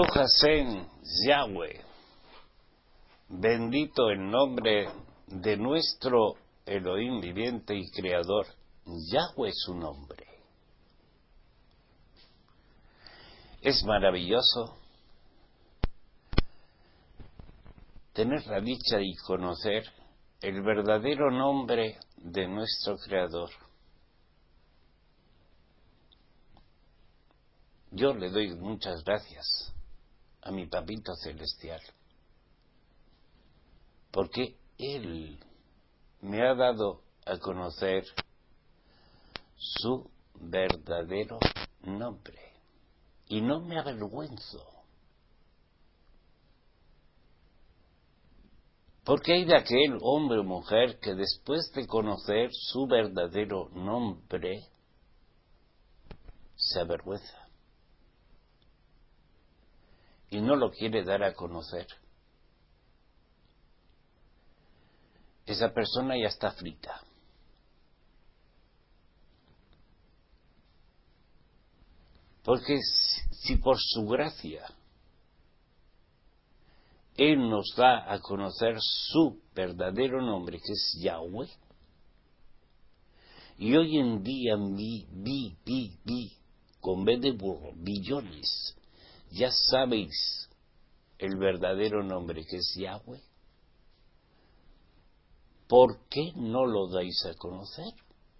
Baruch Hashem, Yahweh, bendito el nombre de nuestro Elohim viviente y creador. Yahweh es su nombre. Es maravilloso tener la dicha y conocer el verdadero nombre de nuestro creador. Yo le doy muchas gracias a mi papito celestial, porque él me ha dado a conocer su verdadero nombre, y no me avergüenzo, porque hay de aquel hombre o mujer que después de conocer su verdadero nombre se avergüenza y no lo quiere dar a conocer. Esa persona ya está frita. Porque si por su gracia Él nos da a conocer su verdadero nombre, que es Yahweh, y hoy en día con B de burro, billones, ya sabéis el verdadero nombre, que es Yahweh, ¿por qué no lo dais a conocer?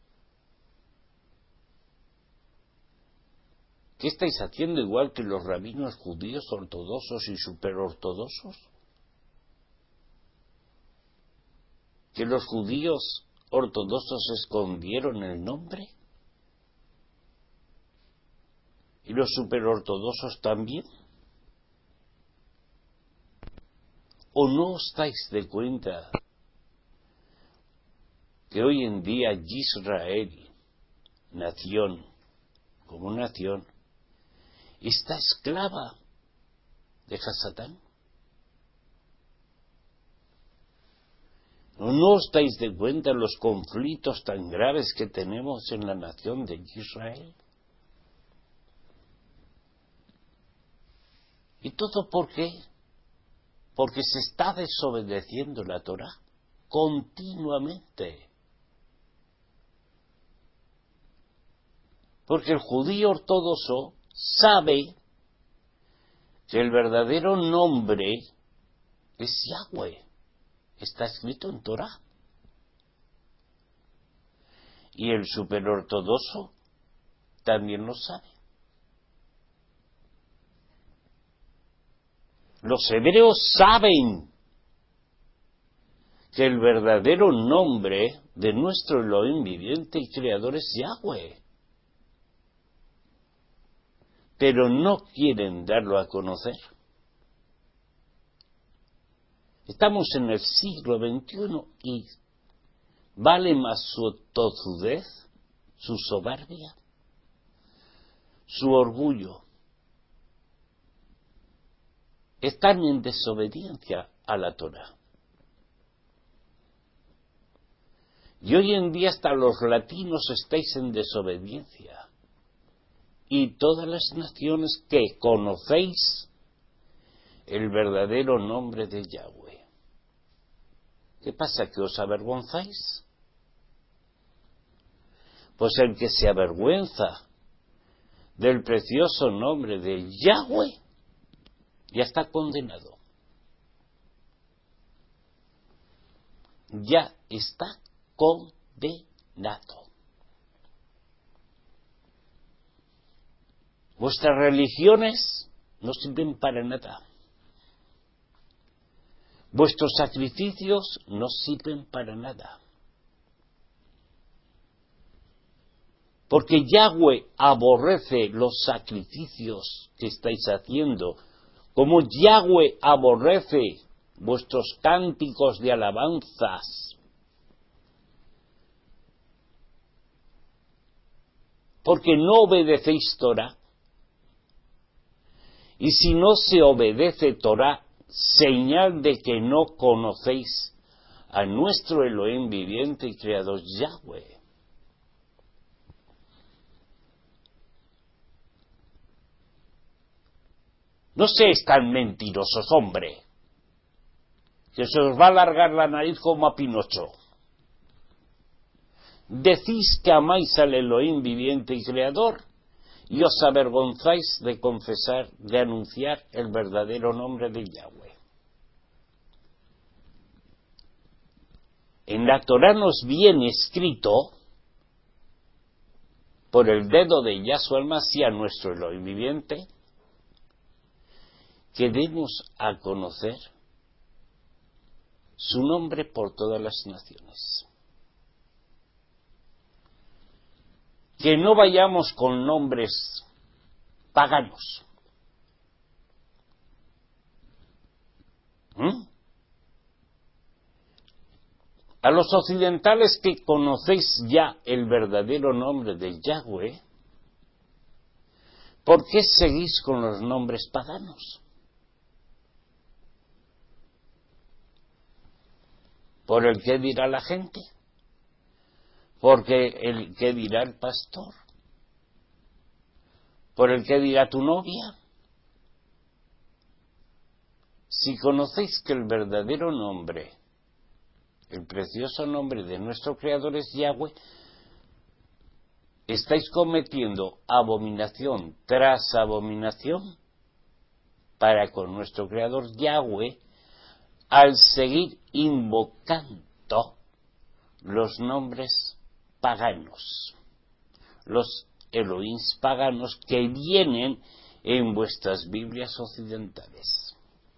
¿Qué estáis haciendo igual que los rabinos judíos ortodoxos y superortodoxos? ¿Que los judíos ortodoxos escondieron el nombre? ¿Y los superortodoxos también? ¿O no os dais de cuenta que hoy en día Israel, nación, como nación, está esclava de Hasatán? ¿No os dais de cuenta los conflictos tan graves que tenemos en la nación de Israel? ¿Y todo por qué? Porque se está desobedeciendo la Torá continuamente. Porque el judío ortodoxo sabe que el verdadero nombre es Yahweh. Está escrito en Torá. Y el superortodoxo también lo sabe. Los hebreos saben que el verdadero nombre de nuestro Elohim viviente y creador es Yahweh. Pero no quieren darlo a conocer. Estamos en el siglo XXI y vale más su tozudez, su soberbia, su orgullo. Están en desobediencia a la Torá. Y hoy en día hasta los latinos estáis en desobediencia. Y todas las naciones que conocéis el verdadero nombre de Yahweh. ¿Qué pasa? ¿Que os avergonzáis? Pues el que se avergüenza del precioso nombre de Yahweh ya está condenado. Ya está condenado. Vuestras religiones no sirven para nada. Vuestros sacrificios no sirven para nada. Porque Yahweh aborrece los sacrificios que estáis haciendo, como Yahweh aborrece vuestros cánticos de alabanzas. Porque no obedecéis Torá. Y si no se obedece Torá, señal de que no conocéis a nuestro Elohim viviente y creador Yahweh. No seáis tan mentirosos, hombre, que se os va a alargar la nariz como a Pinocho. Decís que amáis al Elohim viviente y creador, y os avergonzáis de confesar, de anunciar el verdadero nombre de Yahweh. En la Torá nos viene escrito por el dedo de Yahshua el Mashiach, nuestro Elohim viviente, que demos a conocer su nombre por todas las naciones. Que no vayamos con nombres paganos. A los occidentales que conocéis ya el verdadero nombre de Yahweh, ¿por qué seguís con los nombres paganos? ¿Por el qué dirá la gente? ¿Porque el qué dirá el pastor? ¿Por el qué dirá tu novia? Si conocéis que el verdadero nombre, el precioso nombre de nuestro Creador es Yahweh, estáis cometiendo abominación tras abominación para con nuestro Creador Yahweh al seguir invocando los nombres paganos, los Elohims paganos que vienen en vuestras Biblias occidentales.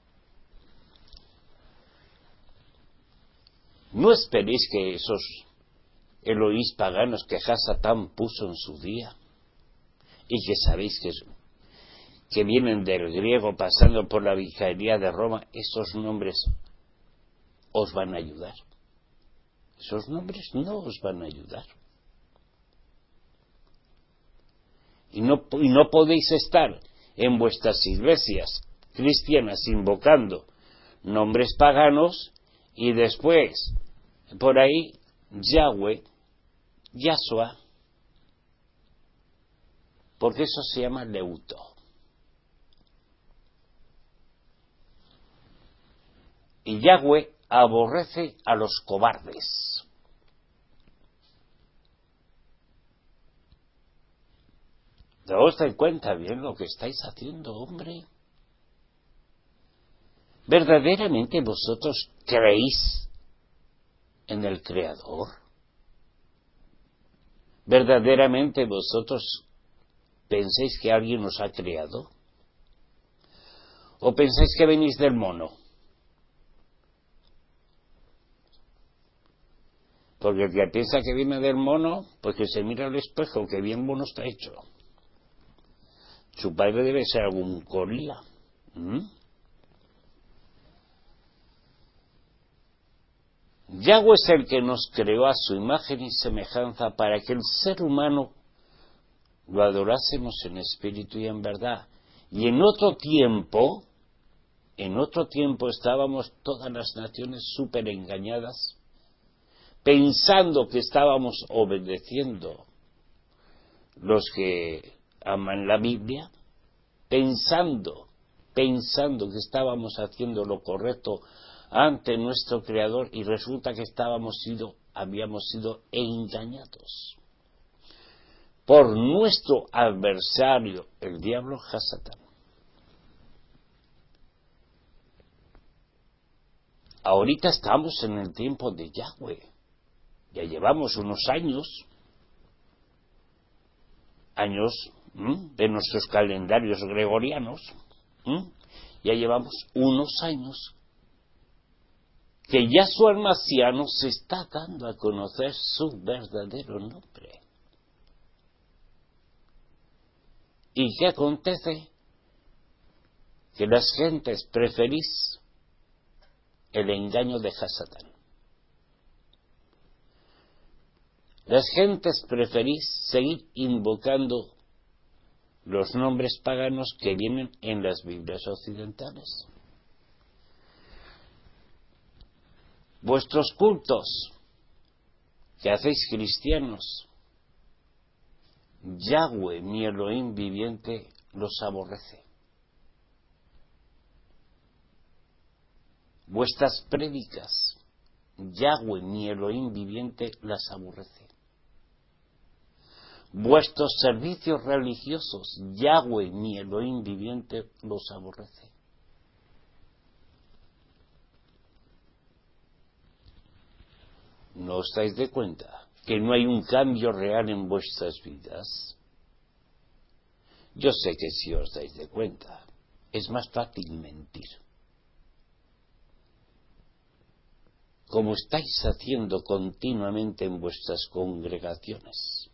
No esperéis que esos Elohims paganos que Hasatán puso en su día y que sabéis que vienen del griego pasando por la vicaría de Roma, esos nombres os van a ayudar. Esos nombres no os van a ayudar. Y no podéis estar en vuestras iglesias cristianas invocando nombres paganos y después por ahí Yahweh, Yahshua, porque eso se llama leuto. Y Yahweh aborrece a los cobardes. ¿Os dais cuenta bien lo que estáis haciendo, hombre? ¿Verdaderamente vosotros creéis en el Creador? ¿Verdaderamente vosotros pensáis que alguien os ha creado? ¿O pensáis que venís del mono? Porque el que piensa que viene del mono, pues que se mira al espejo, que bien mono está hecho. Su padre debe ser algún gorila. Yahweh es el que nos creó a su imagen y semejanza para que el ser humano lo adorásemos en espíritu y en verdad. Y en otro tiempo estábamos todas las naciones súper engañadas, pensando que estábamos obedeciendo los que aman la Biblia, pensando que estábamos haciendo lo correcto ante nuestro Creador, y resulta que habíamos sido engañados por nuestro adversario, el diablo Hasatán. Ahorita estamos en el tiempo de Yahweh. Ya llevamos unos años de nuestros calendarios gregorianos, ya llevamos unos años que Yahshua el Mashiach nos está dando a conocer su verdadero nombre. ¿Y qué acontece? Que las gentes preferís el engaño de Hasatán. Las gentes preferís seguir invocando los nombres paganos que vienen en las Biblias occidentales. Vuestros cultos que hacéis cristianos, Yahweh, mi Elohim viviente, los aborrece. Vuestras prédicas, Yahweh, mi Elohim viviente, las aborrece. Vuestros servicios religiosos, Yahweh, mi Elohim viviente, los aborrece. ¿No os dais de cuenta que no hay un cambio real en vuestras vidas? Yo sé que si os dais de cuenta, es más fácil mentir. Como estáis haciendo continuamente en vuestras congregaciones.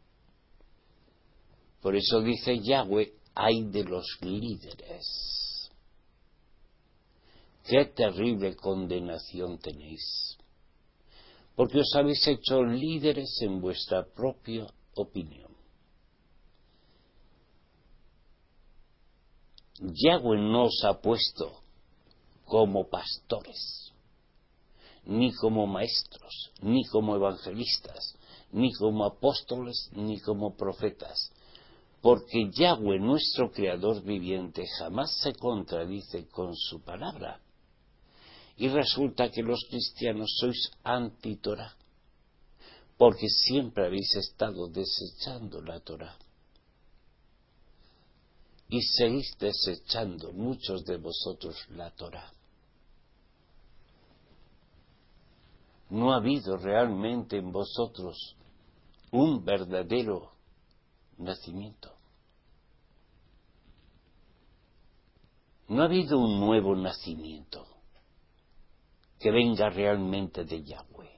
Por eso dice Yahweh, ay de los líderes. Qué terrible condenación tenéis. Porque os habéis hecho líderes en vuestra propia opinión. Yahweh no os ha puesto como pastores, ni como maestros, ni como evangelistas, ni como apóstoles, ni como profetas, porque Yahweh, nuestro Creador viviente, jamás se contradice con su palabra. Y resulta que los cristianos sois anti-Torah, porque siempre habéis estado desechando la Torah. Y seguís desechando muchos de vosotros la Torah. No ha habido realmente en vosotros un verdadero nacimiento. No ha habido un nuevo nacimiento que venga realmente de Yahweh.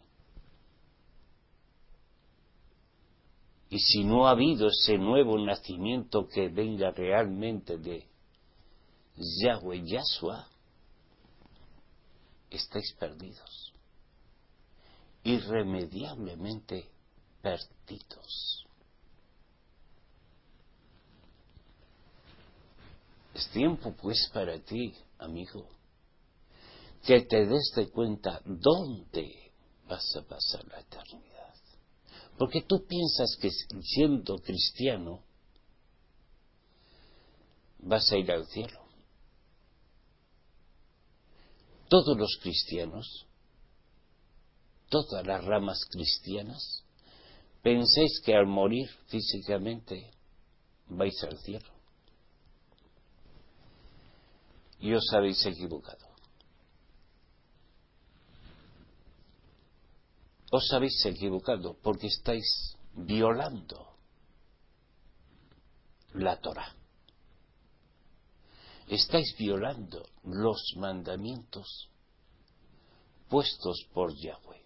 Y si no ha habido ese nuevo nacimiento que venga realmente de Yahweh Yahshua, estáis perdidos, irremediablemente perdidos. Es tiempo pues para ti, amigo, que te des de cuenta dónde vas a pasar la eternidad. Porque tú piensas que siendo cristiano vas a ir al cielo. Todos los cristianos, todas las ramas cristianas, pensáis que al morir físicamente vais al cielo. Y os habéis equivocado. Os habéis equivocado porque estáis violando la Torah. Estáis violando los mandamientos puestos por Yahweh.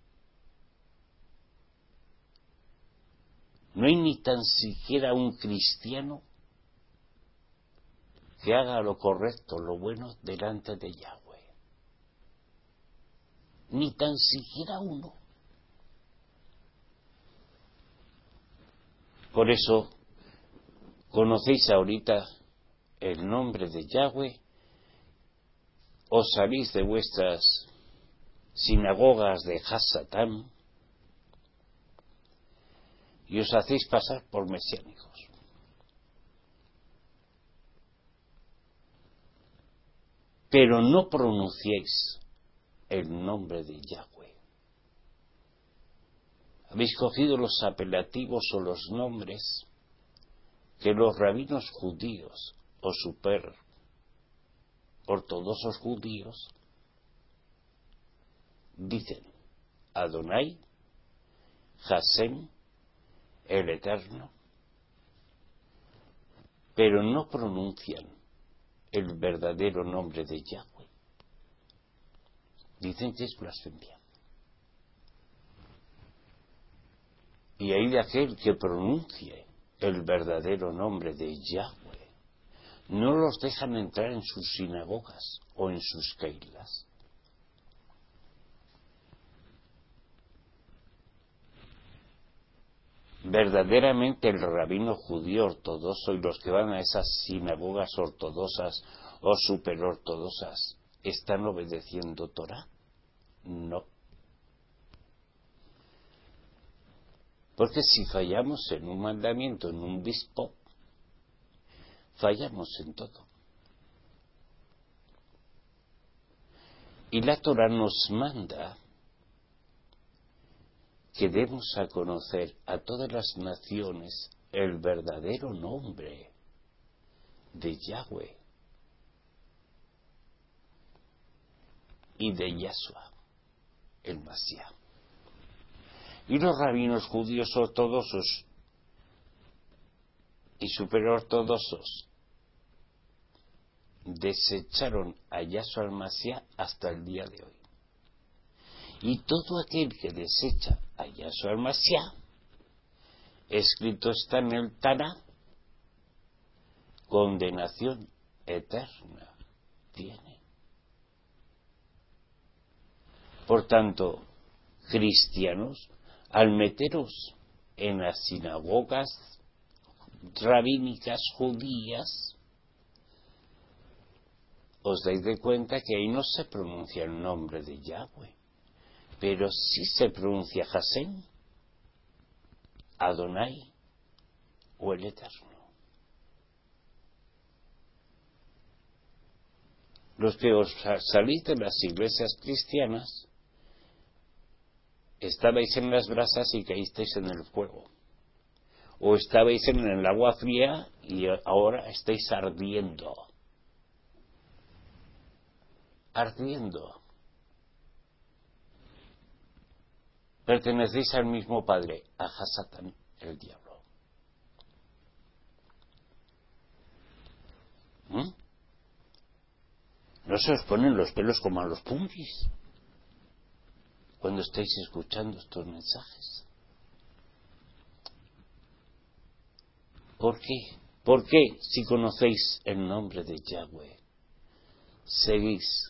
No hay ni tan siquiera un cristiano que haga lo correcto, lo bueno delante de Yahweh. Ni tan siquiera uno. Por eso, conocéis ahorita el nombre de Yahweh, os salís de vuestras sinagogas de Hasatán y os hacéis pasar por mesiánicos. Pero no pronunciéis el nombre de Yahweh. Habéis cogido los apelativos o los nombres que los rabinos judíos o super ortodoxos judíos dicen: Adonai, Hasem, el Eterno, pero no pronuncian el verdadero nombre de Yahweh. Dicen que es blasfemia. Y hay de aquel que pronuncie el verdadero nombre de Yahweh. No los dejan entrar en sus sinagogas o en sus keilas. Verdaderamente el rabino judío ortodoxo y los que van a esas sinagogas ortodoxas o superortodoxas, ¿están obedeciendo Torah? No. Porque si fallamos en un mandamiento, en un bispo, fallamos en todo. Y la Torá nos manda que demos a conocer a todas las naciones el verdadero nombre de Yahweh y de Yahshua, el Mashiach. Y los rabinos judíos ortodoxos y superortodoxos desecharon a Yahshua el Mashiach hasta el día de hoy. Y todo aquel que desecha a Yahshua el Mashiach, escrito está en el Taná, condenación eterna tiene. Por tanto, cristianos, al meteros en las sinagogas rabínicas judías, os dais de cuenta que ahí no se pronuncia el nombre de Yahweh, pero sí se pronuncia Hashem, Adonai o el Eterno. Los que os salís de las iglesias cristianas, estabais en las brasas y caísteis en el fuego. O estabais en el agua fría y ahora estáis ardiendo. Ardiendo. Pertenecéis al mismo padre, a Hasatán, el diablo. ¿No se os ponen los pelos como a los punkis cuando estáis escuchando estos mensajes? ¿Por qué? ¿Por qué, si conocéis el nombre de Yahweh, seguís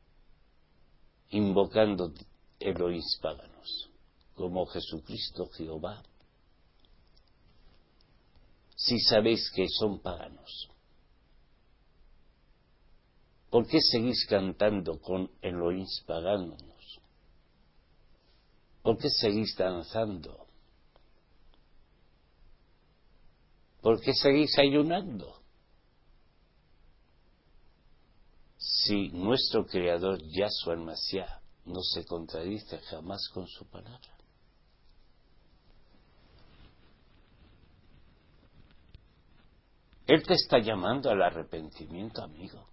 invocando Elohís paganos, como Jesucristo Jehová, si sabéis que son paganos? ¿Por qué seguís cantando con Elohís paganos? ¿Por qué seguís danzando? ¿Por qué seguís ayunando? Si nuestro Creador Yahshua el Mashiach no se contradice jamás con su palabra. Él te está llamando al arrepentimiento, amigo.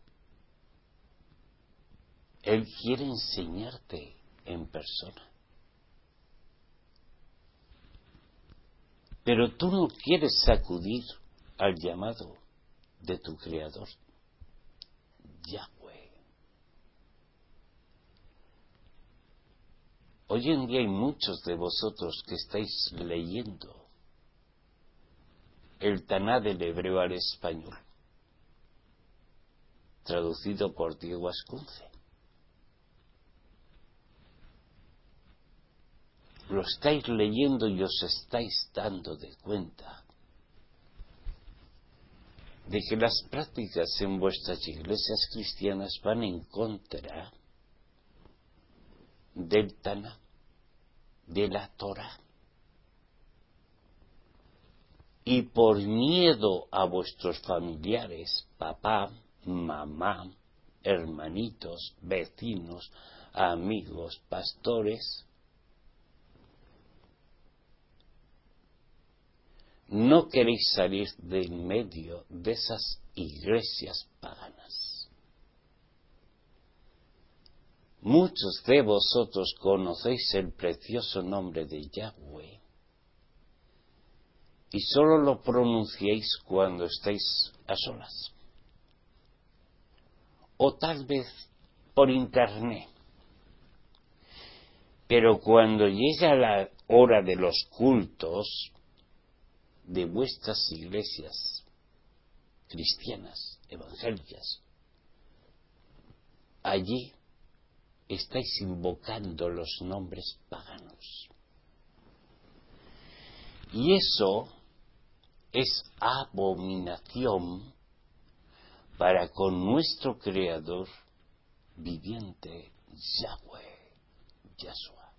Él quiere enseñarte en persona. Pero tú no quieres acudir al llamado de tu Creador, Yahweh. Hoy en día hay muchos de vosotros que estáis leyendo el Taná del hebreo al español, traducido por Diego Ascunce. Lo estáis leyendo y os estáis dando de cuenta de que las prácticas en vuestras iglesias cristianas van en contra del Taná, de la Torá. Y por miedo a vuestros familiares, papá, mamá, hermanitos, vecinos, amigos, pastores, no queréis salir de en medio de esas iglesias paganas. Muchos de vosotros conocéis el precioso nombre de Yahweh y solo lo pronunciáis cuando estáis a solas. O tal vez por internet. Pero cuando llega la hora de los cultos de vuestras iglesias cristianas, evangélicas, allí estáis invocando los nombres paganos. Y eso es abominación para con nuestro Creador viviente, Yahweh, Yahshua.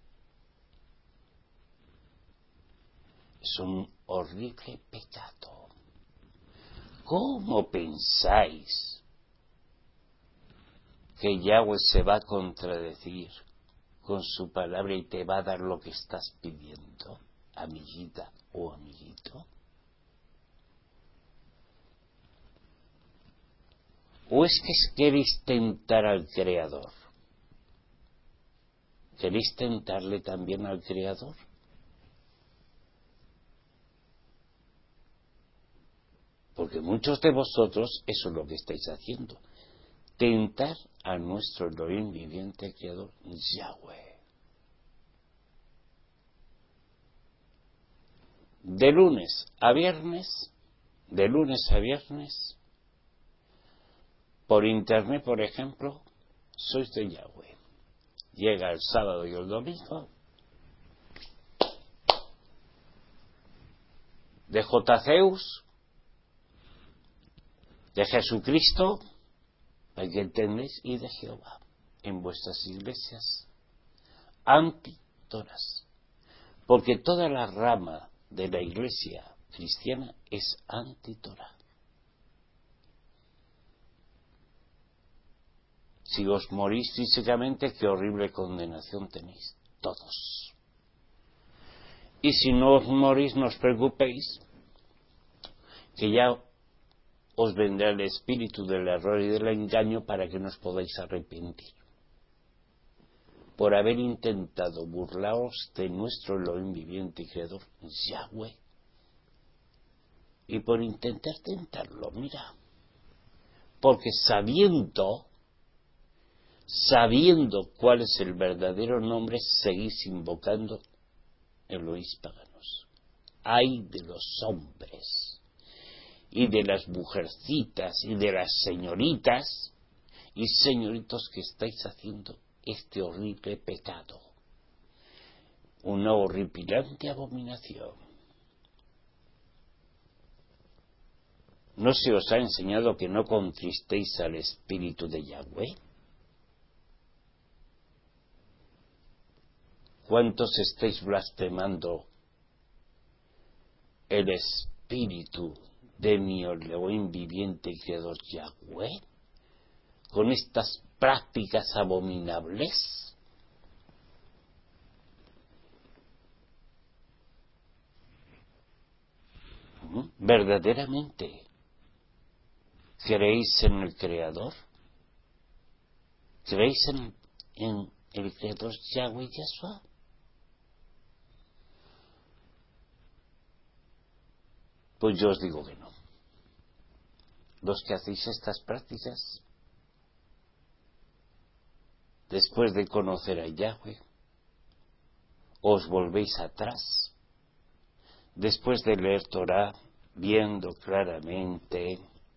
Es un horrible pecado. ¿Cómo pensáis que Yahweh se va a contradecir con su palabra y te va a dar lo que estás pidiendo, amiguita o amiguito? ¿O es que queréis tentar al Creador? ¿Queréis tentarle también al Creador? Porque muchos de vosotros eso es lo que estáis haciendo. Tentar a nuestro Elohim viviente Creador, Yahweh. De lunes a viernes, por internet, por ejemplo, sois de Yahweh. Llega el sábado y el domingo, de J. Zeus, de Jesucristo, para que entendáis, y de Jehová, en vuestras iglesias anti-toras. Porque toda la rama de la iglesia cristiana es anti-Torah. Si os morís físicamente, qué horrible condenación tenéis, todos. Y si no os morís, no os preocupéis, que ya os vendrá el espíritu del error y del engaño para que no os podáis arrepentir. Por haber intentado burlaros de nuestro Elohim viviente y creador, Yahweh. Y por intentar tentarlo, mira. Porque sabiendo cuál es el verdadero nombre, seguís invocando Elohís paganos. Ay de los hombres, y de las mujercitas, y de las señoritas, y señoritos que estáis haciendo este horrible pecado. Una horripilante abominación. ¿No se os ha enseñado que no contristéis al Espíritu de Yahweh? ¿Cuántos estáis blasfemando el Espíritu de mi Elohim viviente y creador Yahweh? Con estas prácticas abominables. ¿Verdaderamente creéis en el Creador? ¿Creéis en el Creador Yahweh Yahshua? Pues yo os digo que no. Los que hacéis estas prácticas, después de conocer a Yahweh, os volvéis atrás. Después de leer Torah, viendo claramente,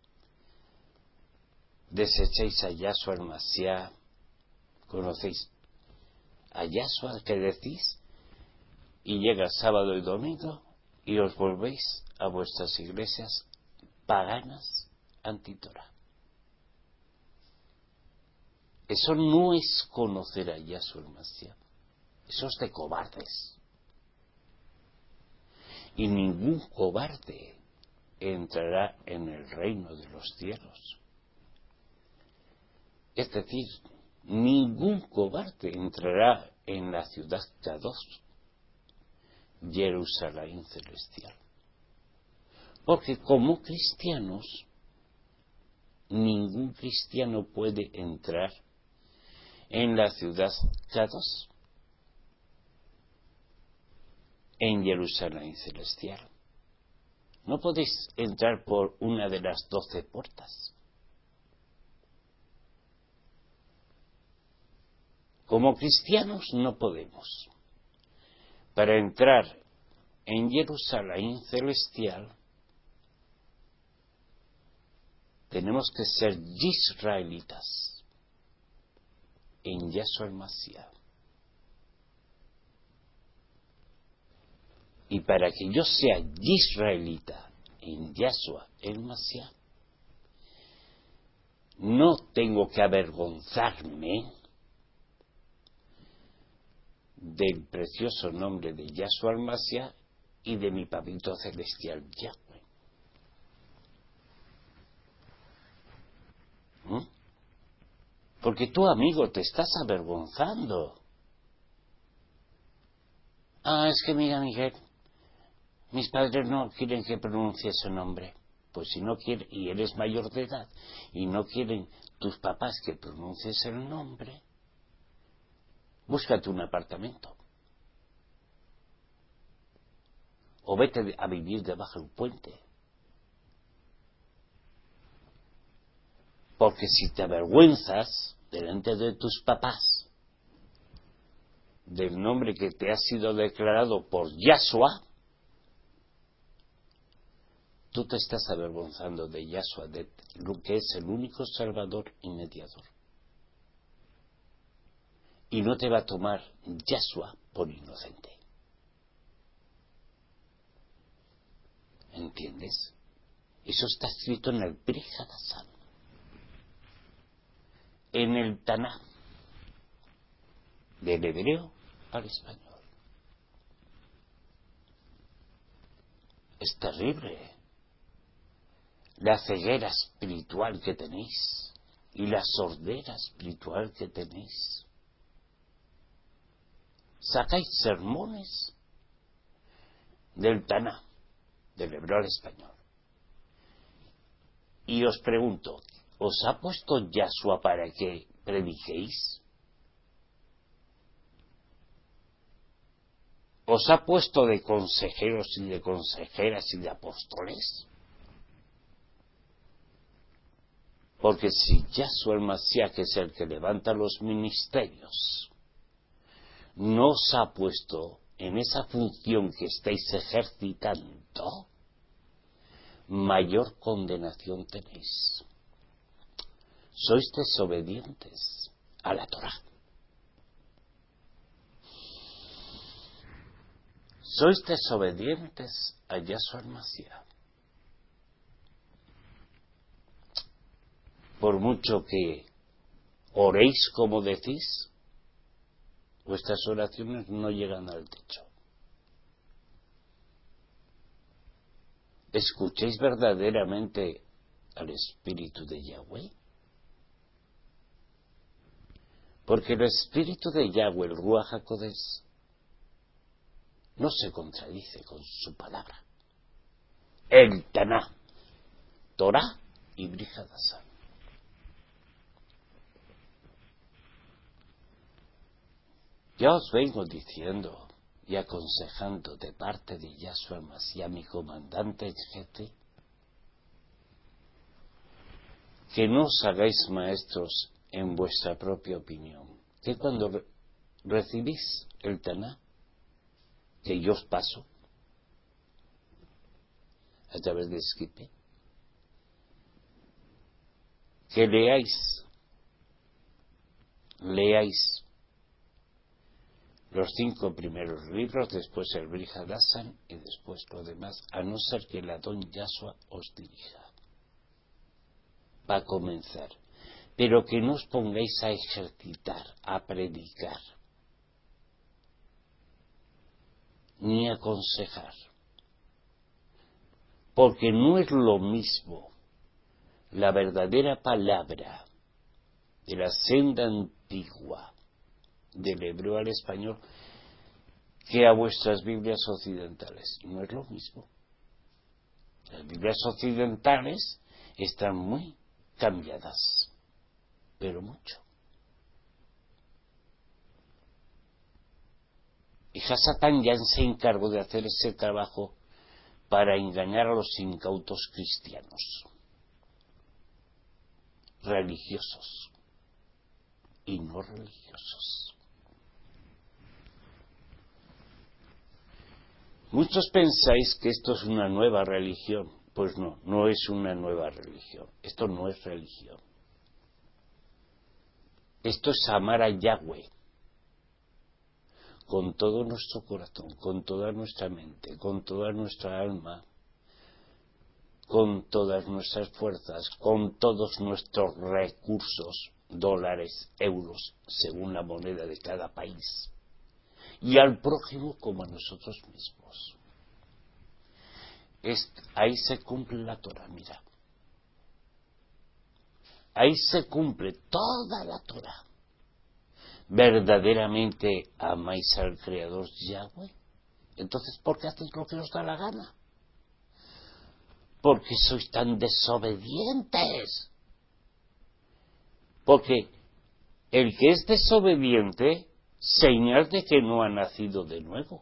desecháis a Yahshua el Mashiach, conocéis a Yahshua que decís, y llega sábado y domingo, y os volvéis a vuestras iglesias paganas anti-Torah. Eso no es conocer a Yahshua el Mashiach, eso es de cobardes. Y ningún cobarde entrará en el reino de los cielos. Es decir, ningún cobarde entrará en la ciudad Kadosh, Jerusalén celestial. Porque como cristianos, ningún cristiano puede entrar en la ciudad Kadosh, en Jerusalén celestial. No podéis entrar por una de las 12 puertas. Como cristianos no podemos. Para entrar en Jerusalén celestial tenemos que ser israelitas en Yahshua el Mashiach. Y para que yo sea israelita en Yahshua el Mashiach, no tengo que avergonzarme del precioso nombre de Yahshua el Mashiach y de mi papito celestial Yahweh. Porque tú, amigo, te estás avergonzando. Es que mira, Miguel, mis padres no quieren que pronuncie ese nombre. Pues si no quieren, y eres mayor de edad, y no quieren tus papás que pronuncies el nombre, búscate un apartamento. O vete a vivir debajo del puente. Porque si te avergüenzas delante de tus papás del nombre que te ha sido declarado por Yahshua, tú te estás avergonzando de Yahshua, de lo que es el único Salvador y mediador. Y no te va a tomar Yahshua por inocente. ¿Entiendes? Eso está escrito en el Brit Hadashah, en el Taná, del hebreo al español. Es terrible la ceguera espiritual que tenéis y la sordera espiritual que tenéis. Sacáis sermones del Taná, del hebreo al español. Y os pregunto, ¿os ha puesto Yahshua para que prediquéis? ¿Os ha puesto de consejeros y de consejeras y de apóstoles? Porque si Yahshua el Mashiach, que es el que levanta los ministerios, no os ha puesto en esa función que estáis ejercitando, mayor condenación tenéis. Sois desobedientes a la Torá. Sois desobedientes a Yahshua el Mashiach. Por mucho que oréis como decís, vuestras oraciones no llegan al techo. ¿Escucháis verdaderamente al Espíritu de Yahweh? Porque el Espíritu de Yahweh, el Ruach HaKodesh, no se contradice con su palabra. El Taná, Torah y Brit Hadashah. Ya os vengo diciendo y aconsejando de parte de Yahshua el Mashiach, mi comandante en jefe, que no os hagáis maestros en vuestra propia opinión. Que cuando recibís el Taná, que yo os paso a través de Skype, que leáis los 5 primeros libros, después el Brit Hadashah y después lo demás, a no ser que el Adón Yahshua os dirija. Va a comenzar. Pero que no os pongáis a ejercitar, a predicar, ni a aconsejar. Porque no es lo mismo la verdadera palabra de la senda antigua del hebreo al español que a vuestras Biblias occidentales. No es lo mismo. Las Biblias occidentales están muy cambiadas, pero mucho. Y Hasatán ya se encargó de hacer ese trabajo para engañar a los incautos cristianos, religiosos y no religiosos. Muchos pensáis que esto es una nueva religión. Pues no, no es una nueva religión. Esto no es religión. Esto es amar a Yahweh con todo nuestro corazón, con toda nuestra mente, con toda nuestra alma, con todas nuestras fuerzas, con todos nuestros recursos, dólares, euros, según la moneda de cada país, y al prójimo como a nosotros mismos. Ahí se cumple la Torah, mira. ahí se cumple toda la Torah. ¿Verdaderamente amáis al Creador Yahweh? Entonces, ¿por qué hacéis lo que os da la gana? Porque sois tan desobedientes. Porque el que es desobediente, señal de que no ha nacido de nuevo.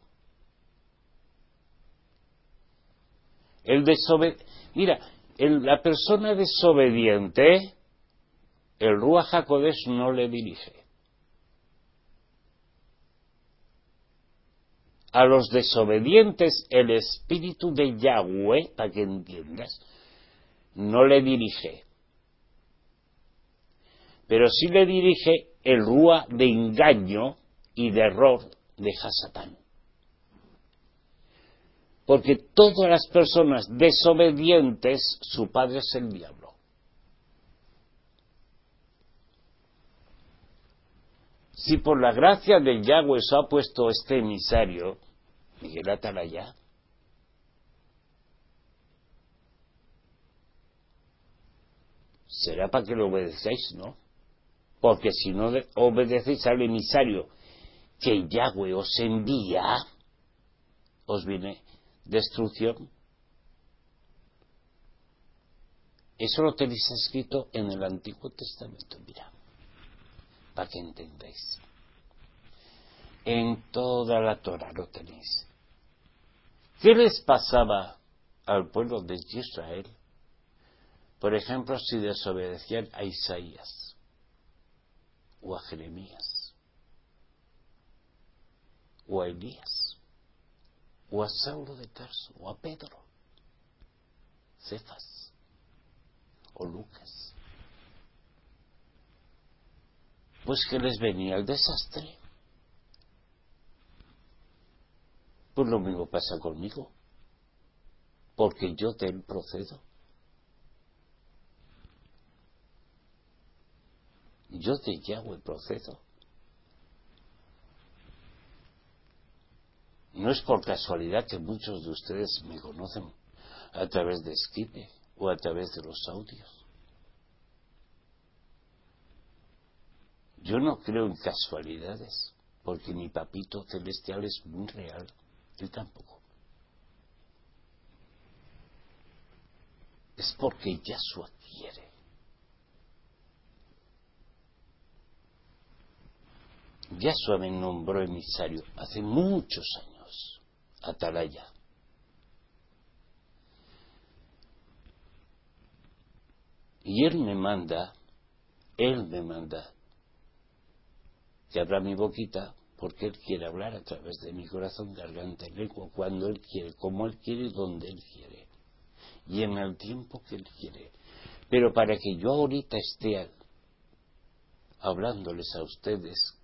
Mira, la persona desobediente, el Ruach HaKodesh no le dirige. A los desobedientes, el espíritu de Yahweh, para que entiendas, no le dirige. Pero sí le dirige el Ruach de engaño y de error de Hasatán. Porque todas las personas desobedientes, su padre es el diablo. Si por la gracia de Yahweh se ha puesto este emisario, Miguel Atalaya, será para que lo obedecéis, ¿no? Porque si no obedecéis al emisario que Yahweh os envía, os viene destrucción. Eso lo tenéis escrito en el Antiguo Testamento, mira, para que entendáis. En toda la Torah lo tenéis. ¿Qué les pasaba al pueblo de Israel? Por ejemplo, si desobedecían a Isaías o a Jeremías o a Elías o a Saulo de Tarso o a Pedro, Cefas o Lucas, pues que les venía el desastre. Pues lo mismo pasa conmigo, porque yo de él procedo. Yo de Yahweh procedo. No es por casualidad que muchos de ustedes me conocen a través de Skype o a través de los audios. Yo no creo en casualidades, porque mi papito celestial es muy real. Él tampoco. Es porque Yahshua quiere. Yahshua me nombró emisario hace muchos años, Atalaya. Y él me manda que abra mi boquita, porque él quiere hablar a través de mi corazón, garganta y lengua, cuando él quiere, como él quiere y donde él quiere. Y en el tiempo que él quiere. Pero para que yo ahorita esté hablándoles a ustedes,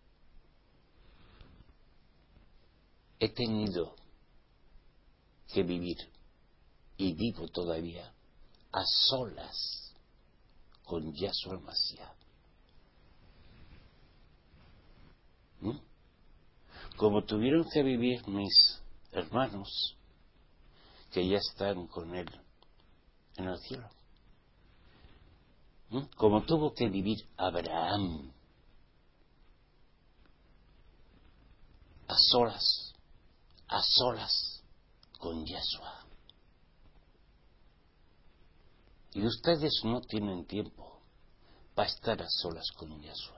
he tenido que vivir, y vivo todavía, a solas con Yahshua Mashiach. Como tuvieron que vivir mis hermanos, que ya están con él en el cielo. Como tuvo que vivir Abraham, a solas con Yahshua. Y ustedes no tienen tiempo para estar a solas con Yahshua.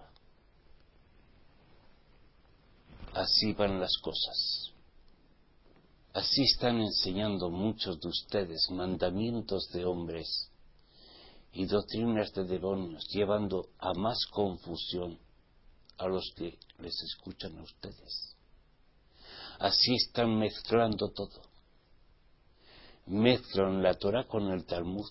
Así van las cosas. Así están enseñando muchos de ustedes mandamientos de hombres y doctrinas de demonios, llevando a más confusión a los que les escuchan a ustedes. Así están mezclando todo. Mezclan la Torah con el Talmud.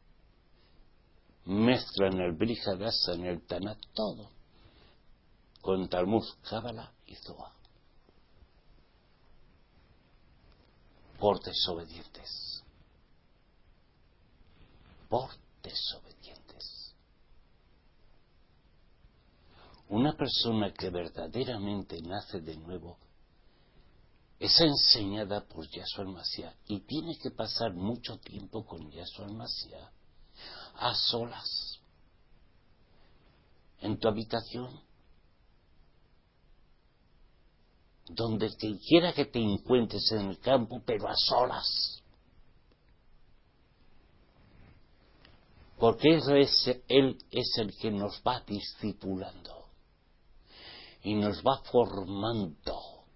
Mezclan el Brit Hadashah en el Tanat, todo. Con Talmud, Cábala y Zohar. Por desobedientes. Por desobedientes. Una persona que verdaderamente nace de nuevo es enseñada por Yahshua Mashiach y tiene que pasar mucho tiempo con Yahshua Mashiach a solas. en tu habitación, donde quiera que te encuentres en el campo, pero a solas. Porque Él es el que nos va discipulando y nos va formando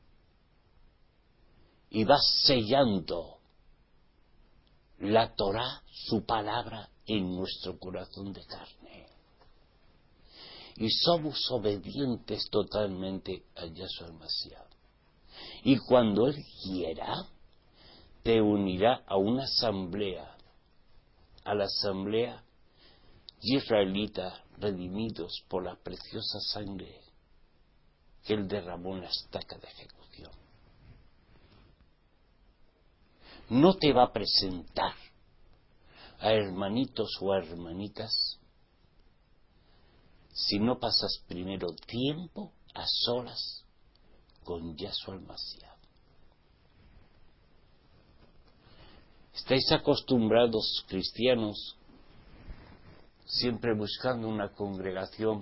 y va sellando la Torá, su palabra, en nuestro corazón de carne. Y somos obedientes totalmente a Yahshua Mashiach. Y cuando Él quiera, te unirá a una asamblea, a la asamblea israelita, redimidos por la preciosa sangre que Él derramó en la estaca de ejecución. No te va a presentar a hermanitos o a hermanitas si no pasas primero tiempo a solas con Yahshua Mashiach. Estáis acostumbrados, cristianos, siempre buscando una congregación,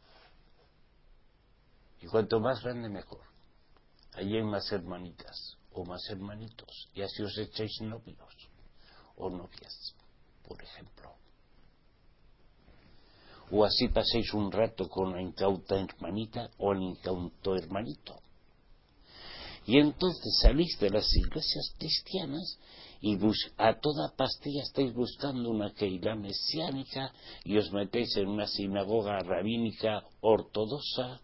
y cuanto más grande mejor. Allí hay más hermanitas o más hermanitos, y así os echáis novios o novias, por ejemplo. O así paséis un rato con la incauta hermanita o el incauto hermanito. Y entonces salís de las iglesias cristianas y a toda pastilla estáis buscando una keilá mesiánica y os metéis en una sinagoga rabínica ortodoxa.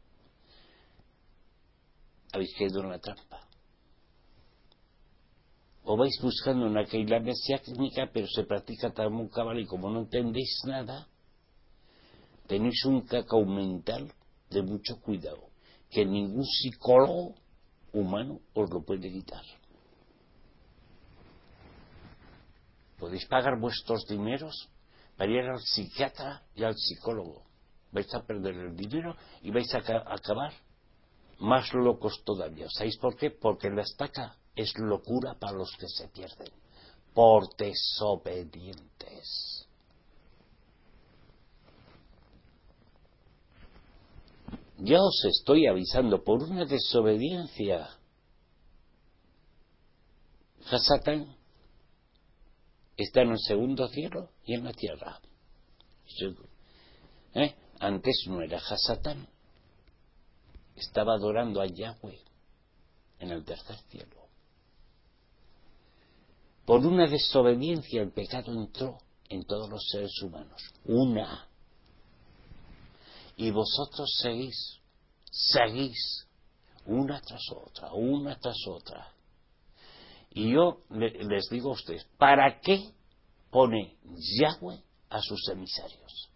Habéis caído en la trampa. O vais buscando una keilá mesiánica, pero se practica Talmud Kabbalah y como no entendéis nada, tenéis un cacao mental de mucho cuidado, que ningún psicólogo humano os lo puede quitar. Podéis pagar vuestros dineros para ir al psiquiatra y al psicólogo. Vais a perder el dinero y vais a acabar más locos todavía. ¿Sabéis por qué? Porque la estaca es locura para los que se pierden, por desobedientes. Ya os estoy avisando, por una desobediencia, Hasatán está en el segundo cielo y en la tierra. Antes no era Hasatán, estaba adorando a Yahweh en el tercer cielo. Por una desobediencia el pecado entró en todos los seres humanos. Una. Y vosotros seguís, una tras otra. Y yo les digo a ustedes, ¿para qué pone Yahweh a sus emisarios?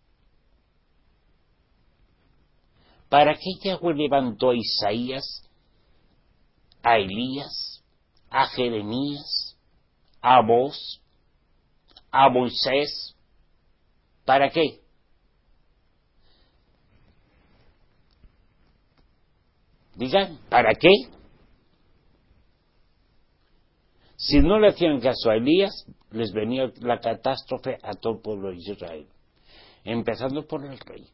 ¿Para qué Yahweh levantó a Isaías, a Elías, a Jeremías, a Amós, a Moisés? ¿Para qué? Digan, ¿para qué? Si no le hacían caso a Elías, les venía la catástrofe a todo el pueblo de Israel, empezando por el rey.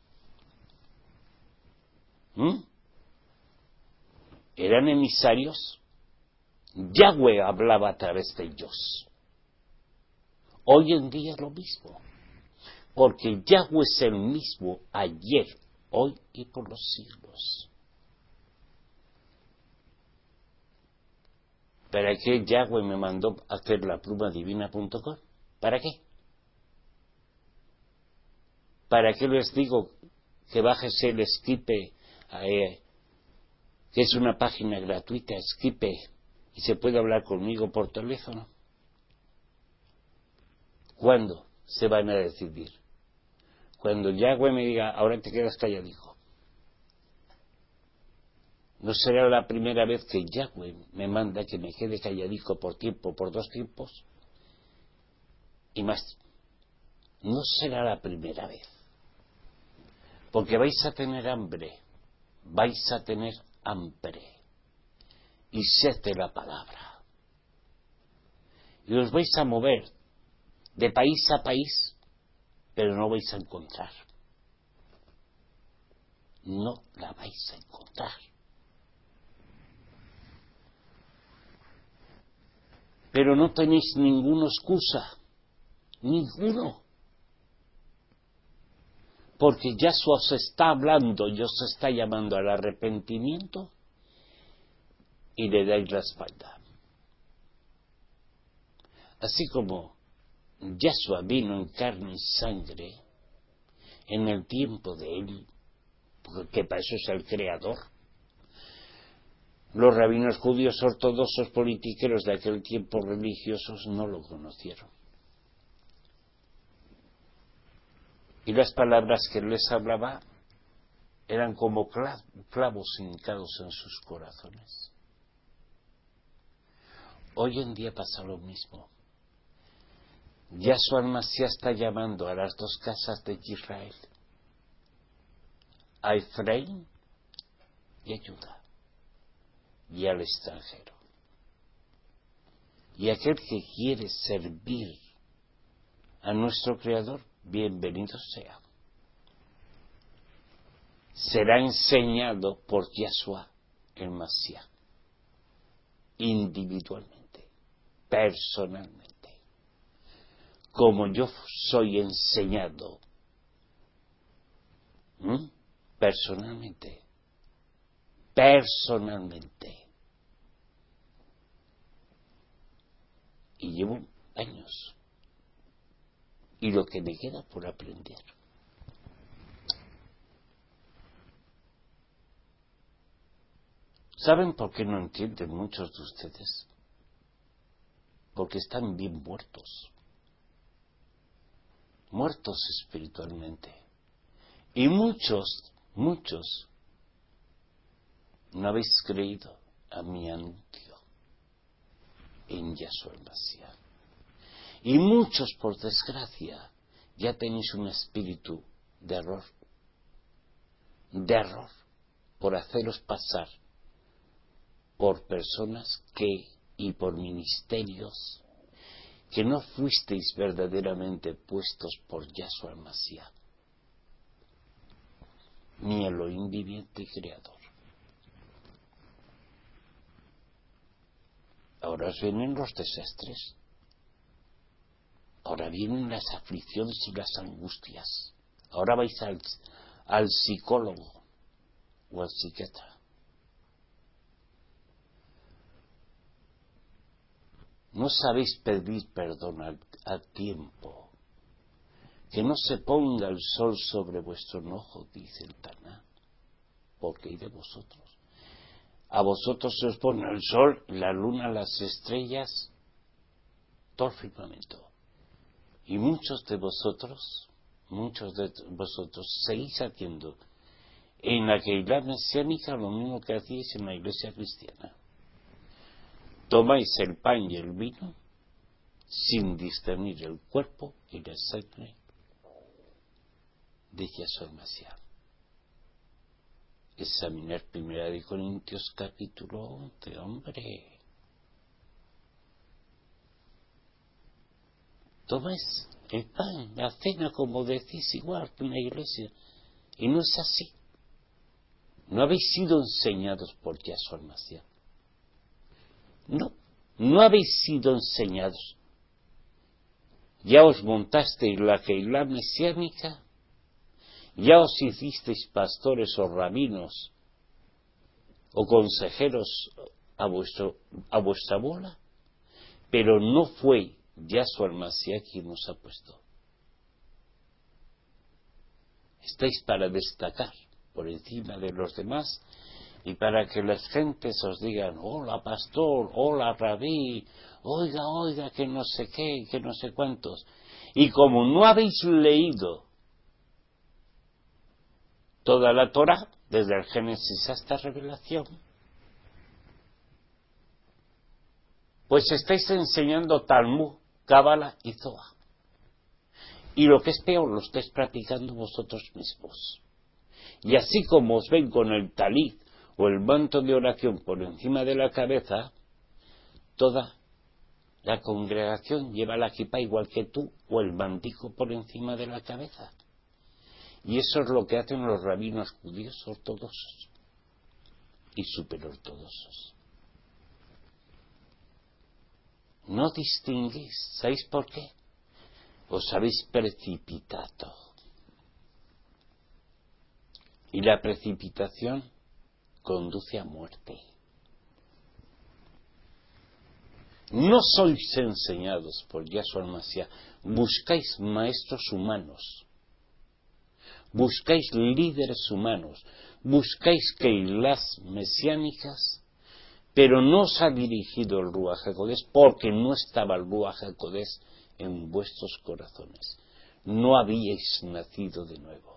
Eran emisarios. Yahweh hablaba a través de ellos. Hoy en día es lo mismo, porque Yahweh es el mismo ayer, hoy y por los siglos. ¿Para qué Yahweh me mandó a hacer la plumadivina.com? ¿Para qué? ¿Para qué les digo que bajes el Skype, que es una página gratuita, Skype, y se puede hablar conmigo por teléfono? ¿Cuándo se van a decidir? Cuando Yahweh me diga, ahora te quedas calladico. No será la primera vez que Yahweh me manda que me quede calladico por tiempo, por 2 tiempos y más. No será la primera vez. Porque vais a tener hambre. Y sed de la palabra. Y os vais a mover de país a país, pero no vais a encontrar. no la vais a encontrar. Pero no tenéis ninguna excusa, ninguno. Porque Yahshua os está hablando y os está llamando al arrepentimiento y le dais la espalda. Así como Yahshua vino en carne y sangre en el tiempo de él, porque para eso es el creador. Los rabinos judíos ortodoxos politiqueros de aquel tiempo religiosos no lo conocieron. Y las palabras que él les hablaba eran como clavos hincados en sus corazones. Hoy en día pasa lo mismo. Yahshua el Masías está llamando a las dos casas de Israel, a Efraín y a Judá, y al extranjero. Y aquel que quiere servir a nuestro Creador, bienvenido sea. Será enseñado por Yahshua el Masías, individualmente, personalmente, como yo soy enseñado personalmente. Y llevo años. Y lo que me queda por aprender. ¿Saben por qué no entienden muchos de ustedes? Porque están bien muertos. Muertos espiritualmente. Y muchos no habéis creído a mi anuncio en Yahshua el Masías. Y muchos, por desgracia, ya tenéis un espíritu de error, por haceros pasar por personas y por ministerios que no fuisteis verdaderamente puestos por Yahshua el Masías, ni Elohim viviente y creador. Ahora os vienen los desastres. Ahora vienen las aflicciones y las angustias. Ahora vais al psicólogo o al psiquiatra. No sabéis pedir perdón a tiempo. Que no se ponga el sol sobre vuestro enojo, dice el Taná. Porque hay de vosotros. A vosotros se os pone el sol, la luna, las estrellas, todo el firmamento. Y muchos de vosotros seguís haciendo en la Keilah mesiánica lo mismo que hacíais en la iglesia cristiana. Tomáis el pan y el vino sin discernir el cuerpo y la sangre de Yahshua el Masías. Examinar 1 Corintios capítulo 11, hombre. Tomáis el pan, la cena, como decís, igual que en la iglesia. Y no es así. No habéis sido enseñados por Yahshua el Masías. No habéis sido enseñados. Ya os montasteis la Keilah mesiánica, ya os hicisteis pastores o rabinos o consejeros a vuestra bola, pero no fue Yahshua el Masías quien os ha puesto. Estáis para destacar por encima de los demás y para que las gentes os digan: hola pastor, hola rabí, oiga, que no sé qué, que no sé cuántos. Y como no habéis leído toda la Torá, desde el Génesis hasta Revelación, pues estáis enseñando Talmud, Cábala y Zohar. Y lo que es peor, lo estáis practicando vosotros mismos. Y así como os ven con el talit o el manto de oración por encima de la cabeza, toda la congregación lleva la kipá igual que tú, o el mantico por encima de la cabeza. Y eso es lo que hacen los rabinos judíos ortodoxos y superortodoxos. No distinguís. ¿Sabéis por qué? Os habéis precipitado. Y la precipitación conduce a muerte. No sois enseñados por Yahshua el-Mashiach. Buscáis maestros humanos. Buscáis líderes humanos. Buscáis keilás mesiánicas. Pero no os ha dirigido el Ruach HaKodesh porque no estaba el Ruach HaKodesh en vuestros corazones. No habíais nacido de nuevo.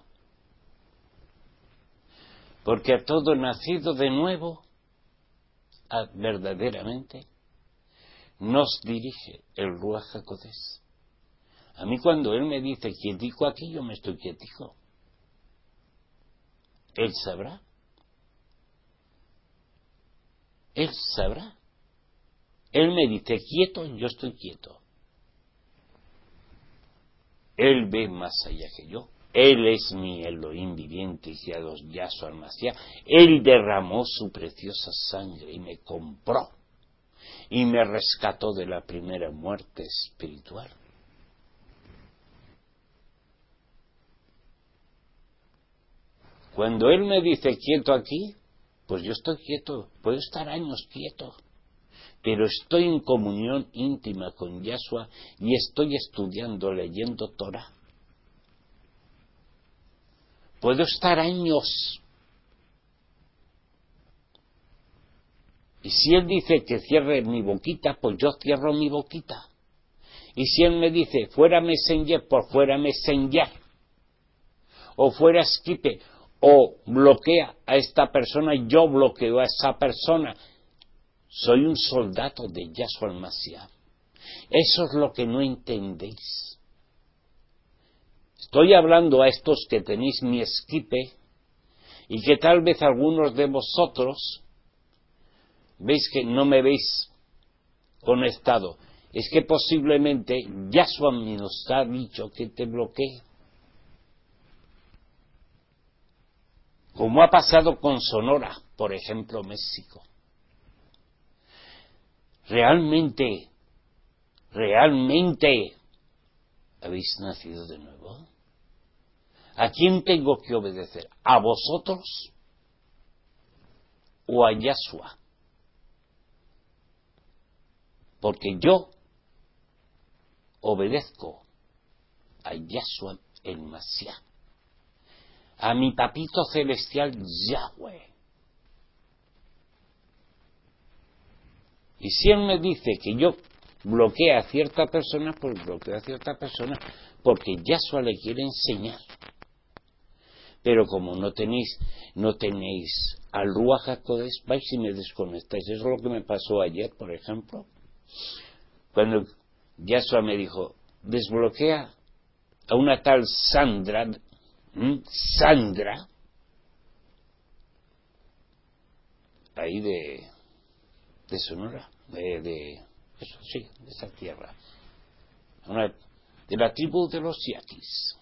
Porque a todo nacido de nuevo, verdaderamente, nos dirige el Ruach HaKodesh. A mí cuando él me dice quietico aquí, yo me estoy quietico. Él sabrá. Él sabrá. Él me dice quieto, yo estoy quieto. Él ve más allá que yo. Él es mi Elohim viviente y Yahshua el-Mashiach. Él derramó su preciosa sangre y me compró. Y me rescató de la primera muerte espiritual. Cuando Él me dice quieto aquí, pues yo estoy quieto. Puedo estar años quieto. Pero estoy en comunión íntima con Yahshua y estoy estudiando, leyendo Torah. Puedo estar años. Y si Él dice que cierre mi boquita, pues yo cierro mi boquita. Y si Él me dice fuera Messenger, pues fuera Messenger. O fuera Skype, o bloquea a esta persona, yo bloqueo a esa persona. Soy un soldado de Yahshua el-Mashiach. Eso es lo que no entendéis. Estoy hablando a estos que tenéis mi Skype y que tal vez algunos de vosotros veis que no me veis conectado. Es que posiblemente Yahshua nos ha dicho que te bloquee. Como ha pasado con Sonora, por ejemplo, México. ¿Realmente habéis nacido de nuevo? ¿A quién tengo que obedecer? ¿A vosotros o a Yahshua? Porque yo obedezco a Yahshua el-Mashiach, a mi papito celestial Yahweh. Y si Él me dice que yo bloquee a cierta persona, pues bloqueo a cierta persona, porque Yahshua le quiere enseñar. Pero como no tenéis al Ruach HaKodesh, vais y me desconectáis. Eso es lo que me pasó ayer, por ejemplo, cuando Yahshua me dijo, desbloquea a una tal Sandra, ahí de Sonora, de esa tierra, de la tribu de los yaquis.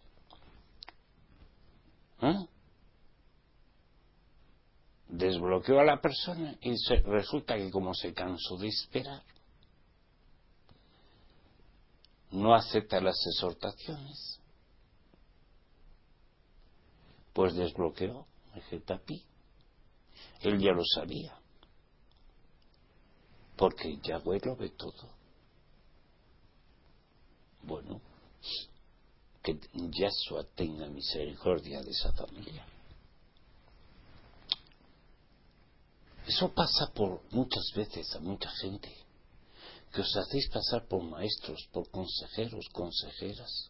Desbloqueó a la persona y resulta que como se cansó de esperar, no acepta las exhortaciones, pues desbloqueó el Getapi. Él ya lo sabía, porque Yahweh lo ve todo. Bueno, que Yahshua tenga misericordia de esa familia. Eso pasa por muchas veces a mucha gente, que os hacéis pasar por maestros, por consejeros, consejeras,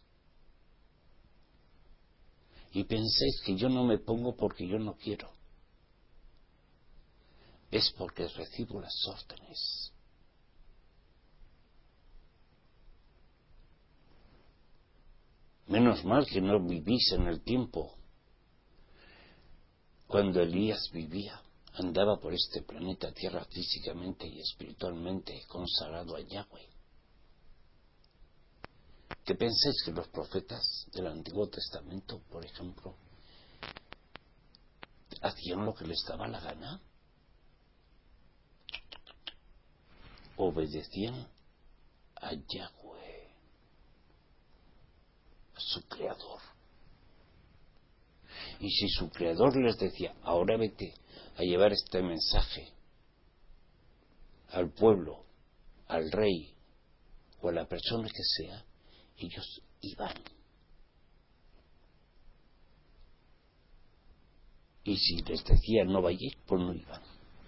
y pensáis que yo no me pongo porque yo no quiero. Es porque recibo las órdenes. Menos mal que no vivís en el tiempo cuando Elías vivía, andaba por este planeta Tierra físicamente y espiritualmente consagrado a Yahweh. ¿Qué pensáis que los profetas del Antiguo Testamento, por ejemplo, hacían lo que les daba la gana? Obedecían a Yahweh, a su creador. Y si su creador les decía, ahora vete a llevar este mensaje al pueblo, al rey o a la persona que sea, ellos iban. Y si les decía no vayáis, pues no iban.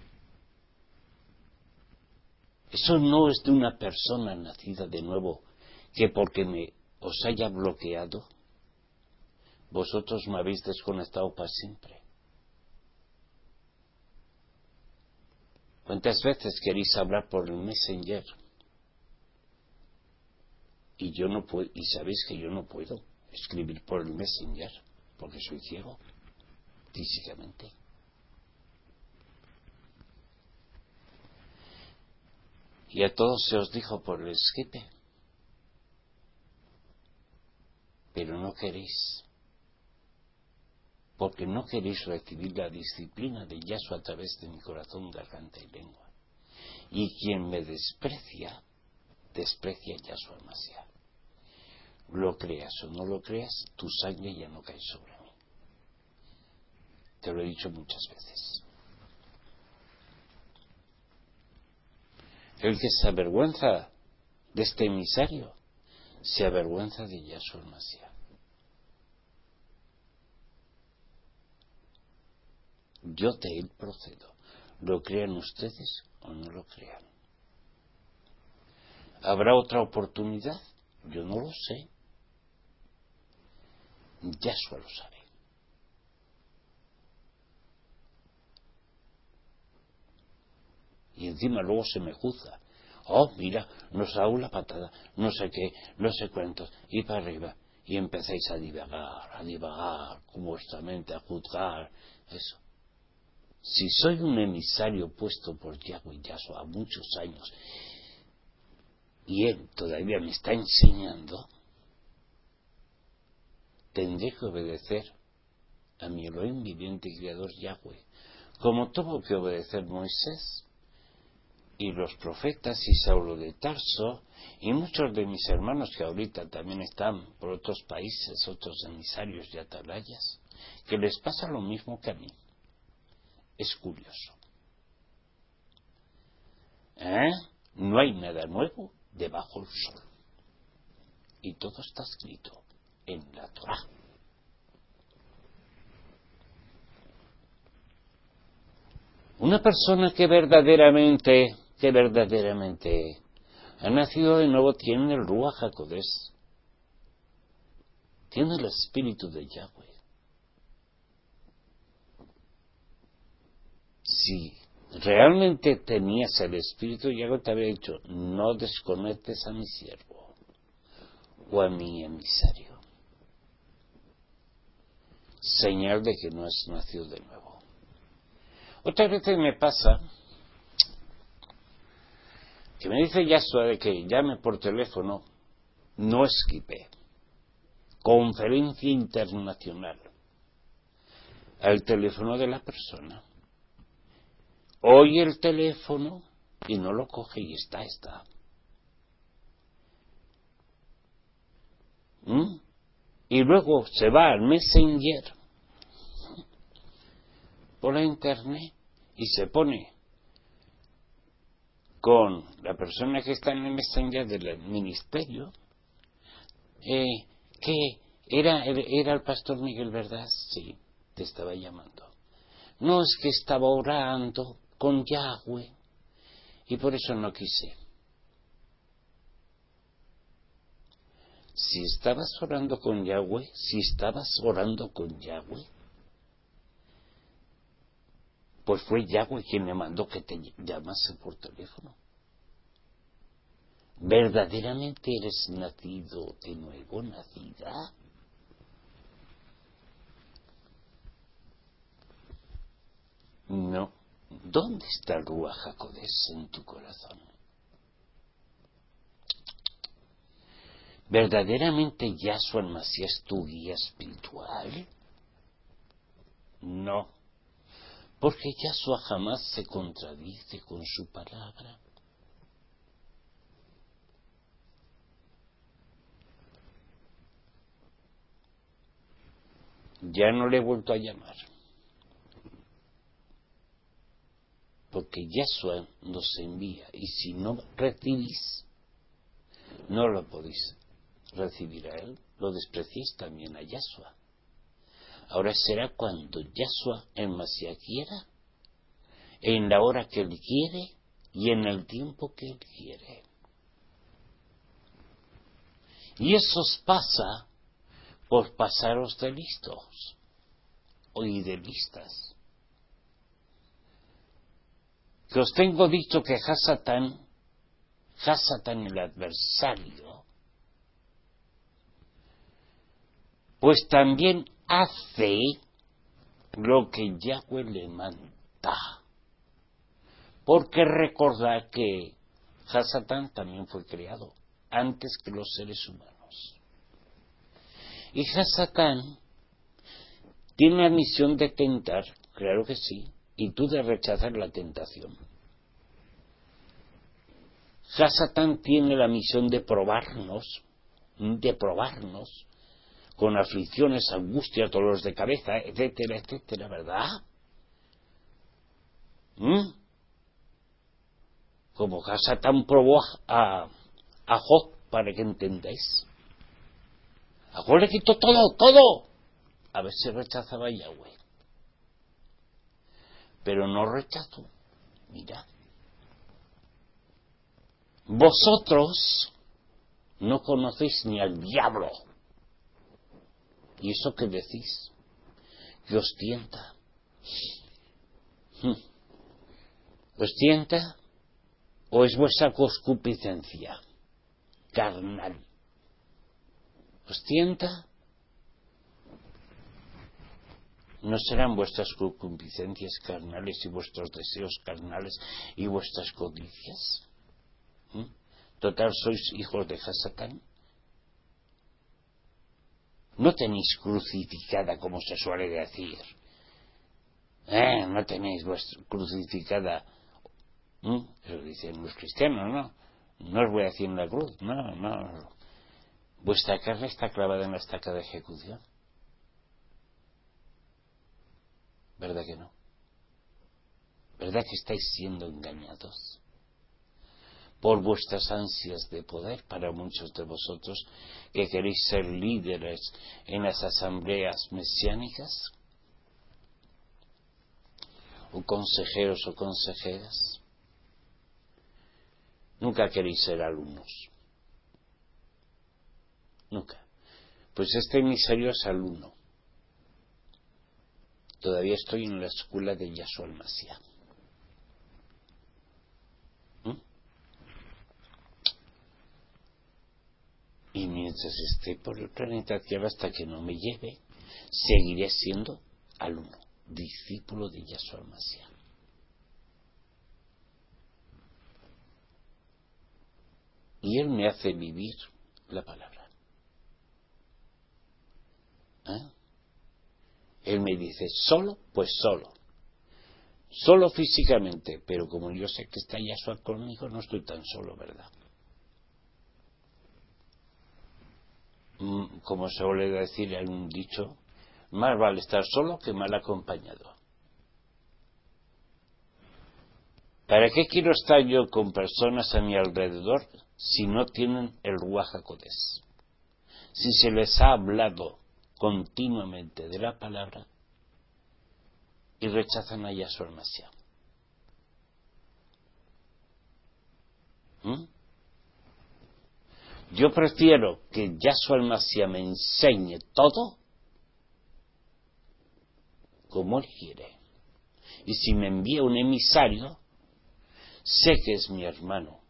Eso no es de una persona nacida de nuevo, que porque os haya bloqueado, vosotros me habéis desconectado para siempre. ¿Cuántas veces queréis hablar por el Messenger? Y yo no puedo, y sabéis que yo no puedo escribir por el Messenger, porque soy ciego, físicamente. Y a todos se os dijo por el Skype, pero no queréis, porque no queréis recibir la disciplina de Yahshua a través de mi corazón, garganta y lengua. Y quien me desprecia, desprecia a Yahshua Mashiach. Lo creas o no lo creas, tu sangre ya no cae sobre mí. Te lo he dicho muchas veces. El que se avergüenza de este emisario, se avergüenza de Yahshua Mashiach. Yo de él procedo. ¿Lo crean ustedes o no lo crean? ¿Habrá otra oportunidad? Yo no lo sé. Yahshua lo sabe. Y encima luego se me juzga. Oh, mira, nos da una patada, no sé qué, no sé cuántos, y para arriba. Y empezáis a divagar, con vuestra mente, a juzgar, eso. Si soy un emisario puesto por Yahweh y Yahshua a muchos años, y él todavía me está enseñando, tendré que obedecer a mi Elohim viviente y creador Yahweh, como tuvo que obedecer Moisés y los profetas y Saulo de Tarso y muchos de mis hermanos que ahorita también están por otros países, otros emisarios y atalayas, que les pasa lo mismo que a mí. Es curioso. No hay nada nuevo debajo del sol. Y todo está escrito en la Torá. Una persona que verdaderamente ha nacido de nuevo tiene el Ruach HaKodesh, tiene el espíritu de Yahweh. Si realmente tenías el espíritu de Yahweh, te habría dicho, no desconectes a mi siervo o a mi emisario. Señal de que no has nacido de nuevo. Otras veces me pasa que me dice Yahshua de que llame por teléfono, no Skype, conferencia internacional, al teléfono de la persona. Oye el teléfono y no lo coge y está. Y luego se va al Messenger por la internet y se pone con la persona que está en el Messenger del ministerio, que era el pastor Miguel, ¿verdad? Sí, te estaba llamando. No, es que estaba orando con Yahweh y por eso no quise. Si estabas orando con Yahweh, pues fue Yahweh quien me mandó que te llamase por teléfono. ¿Verdaderamente eres nacido de nuevo, nacida? No. ¿Dónde está el Ruach HaKodesh en tu corazón? ¿Verdaderamente Yahshua el Mashiach es tu guía espiritual? No, porque Yahshua jamás se contradice con su palabra. Ya no le he vuelto a llamar, porque Yahshua nos envía, y si no recibís, no lo podéis recibir a él, lo despreciéis también a Yahshua. Ahora será cuando Yahshua el Mashiach quiera, en la hora que él quiere y en el tiempo que él quiere. Y eso os pasa por pasaros de listos o y de listas. Que os tengo dicho que Hasatán el adversario, pues también hace lo que Yahweh le manda. Porque recordad que Hasatán también fue creado antes que los seres humanos. Y Hasatán tiene la misión de tentar, claro que sí, y tú de rechazar la tentación. Hasatán tiene la misión de probarnos con aflicciones, angustias, dolores de cabeza, etcétera, etcétera, ¿verdad? Como Hasatán probó a Job, para que entendáis. A Job le quitó todo. A ver si rechazaba a Yahweh. Pero no rechazó. Mira. Vosotros no conocéis ni al diablo. ¿Y eso qué decís? Que os tienta. ¿Os tienta? ¿O es vuestra concupiscencia carnal? ¿Os tienta? ¿No serán vuestras concupiscencias carnales y vuestros deseos carnales y vuestras codicias? Total, sois hijos de Hasatán. No tenéis crucificada, como se suele decir. No tenéis crucificada. Eso dicen los cristianos, ¿no? No os voy a decir en la cruz, no. Vuestra carne está clavada en la estaca de ejecución. ¿Verdad que no? ¿Verdad que estáis siendo engañados? Por vuestras ansias de poder, para muchos de vosotros que queréis ser líderes en las asambleas mesiánicas, o consejeros o consejeras, nunca queréis ser alumnos. Nunca. Pues este emisario es alumno. Todavía estoy en la escuela de Yahshua el Mashiach. Y mientras esté por el planeta Tierra, hasta que no me lleve, seguiré siendo alumno, discípulo de Yahshua el Mashiach. Y él me hace vivir la palabra. Él me dice, solo, pues solo. Solo físicamente, pero como yo sé que está Yahshua conmigo, no estoy tan solo, ¿verdad? Como se suele decir en un dicho, más vale estar solo que mal acompañado. ¿Para qué quiero estar yo con personas a mi alrededor si no tienen el Ruach HaKodesh? Si se les ha hablado continuamente de la palabra y rechazan a Yahshua el Mashiach. Yo prefiero que Yahshua el Mashiach me enseñe todo como él quiere. Y si me envía un emisario, sé que es mi hermano.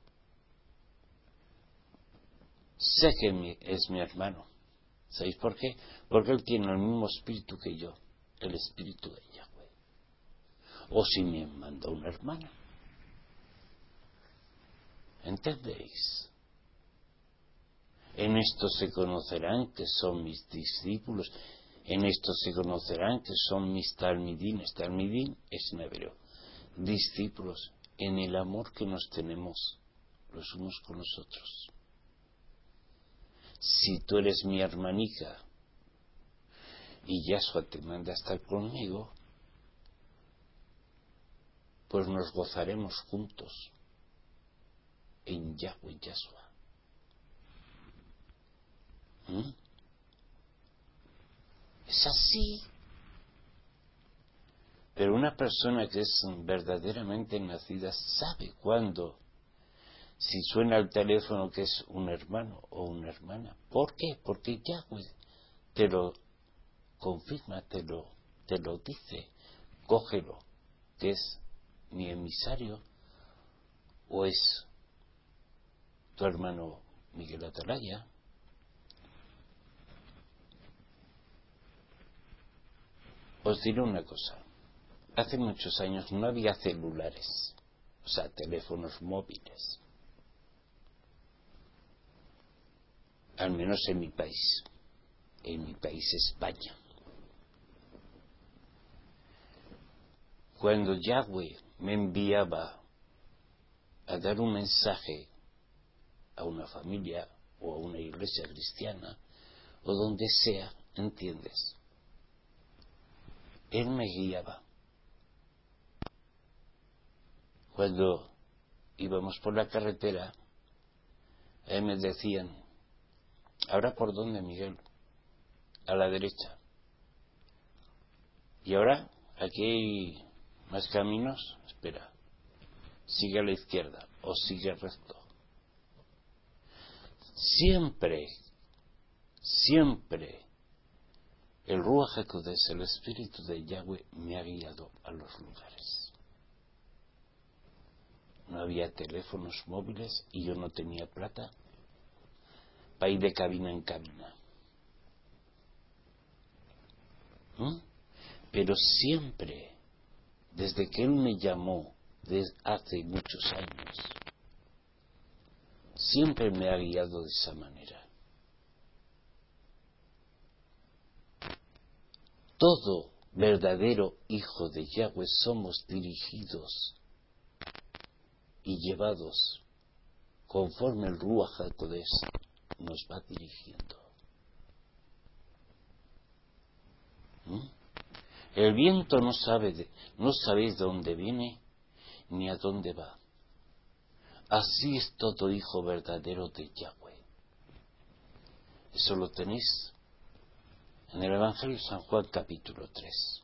Sé que es mi hermano. ¿Sabéis por qué? Porque él tiene el mismo espíritu que yo, el espíritu de Yahweh. O si me manda una hermana. ¿Entendéis? En esto se conocerán que son mis discípulos. En esto se conocerán que son mis talmidines. Talmidín es en hebreo. Discípulos, en el amor que nos tenemos los unos con los otros. Si tú eres mi hermanica y Yahshua te manda a estar conmigo, pues nos gozaremos juntos en Yahweh y Yahshua. Es así. Pero una persona que es verdaderamente nacida sabe cuándo, si suena el teléfono, que es un hermano o una hermana. ¿Por qué? Porque Yahweh te lo confirma, te lo dice. Cógelo, que es mi emisario, o es tu hermano Miguel Atalaya. Os diré una cosa. Hace muchos años no había celulares, o sea, teléfonos móviles. Al menos en mi país España. Cuando Yahweh me enviaba a dar un mensaje a una familia o a una iglesia cristiana, o donde sea, ¿entiendes? Él me guiaba. Cuando íbamos por la carretera, me decían, ¿ahora por dónde, Miguel? A la derecha. ¿Y ahora? Aquí hay más caminos. Espera, sigue a la izquierda o sigue recto. Siempre el Ruach HaKodesh, el Espíritu de Yahweh, me ha guiado a los lugares. No había teléfonos móviles y yo no tenía plata para ir de cabina en cabina. Pero siempre, desde que Él me llamó, desde hace muchos años, siempre me ha guiado de esa manera. Todo verdadero hijo de Yahweh somos dirigidos y llevados conforme el Ruach HaKodesh nos va dirigiendo. El viento no sabéis de dónde viene ni a dónde va. Así es todo hijo verdadero de Yahweh. Eso lo tenéis en el Evangelio de San Juan capítulo 3.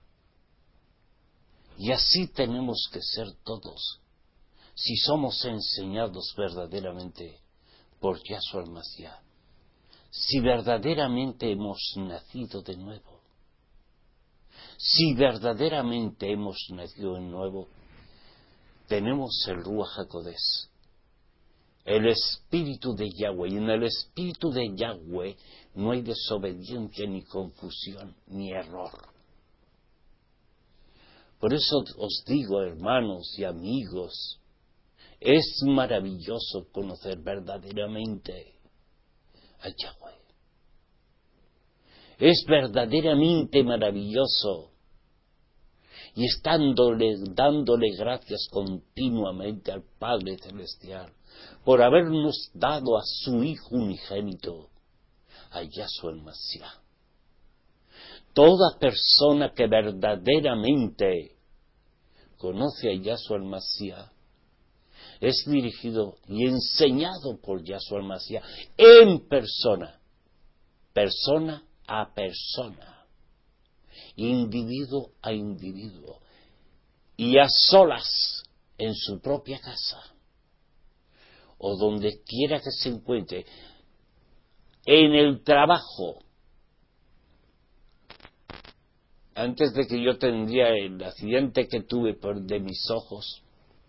Y así tenemos que ser todos, si somos enseñados verdaderamente por Yahshua el-Mashiach, si verdaderamente hemos nacido de nuevo. Si verdaderamente hemos nacido de nuevo, tenemos el Ruach HaKodesh, el Espíritu de Yahweh, y en el Espíritu de Yahweh no hay desobediencia, ni confusión, ni error. Por eso os digo, hermanos y amigos, es maravilloso conocer verdaderamente a Yahweh. Es verdaderamente maravilloso, y dándole gracias continuamente al Padre Celestial por habernos dado a su Hijo unigénito, a Yahshua el-Mashiach. Toda persona que verdaderamente conoce a Yahshua el-Mashiach es dirigido y enseñado por Yahshua el-Mashiach en persona a persona, individuo a individuo, y a solas en su propia casa, o donde quiera que se encuentre, en el trabajo. Antes de que yo tendría el accidente que tuve de mis ojos,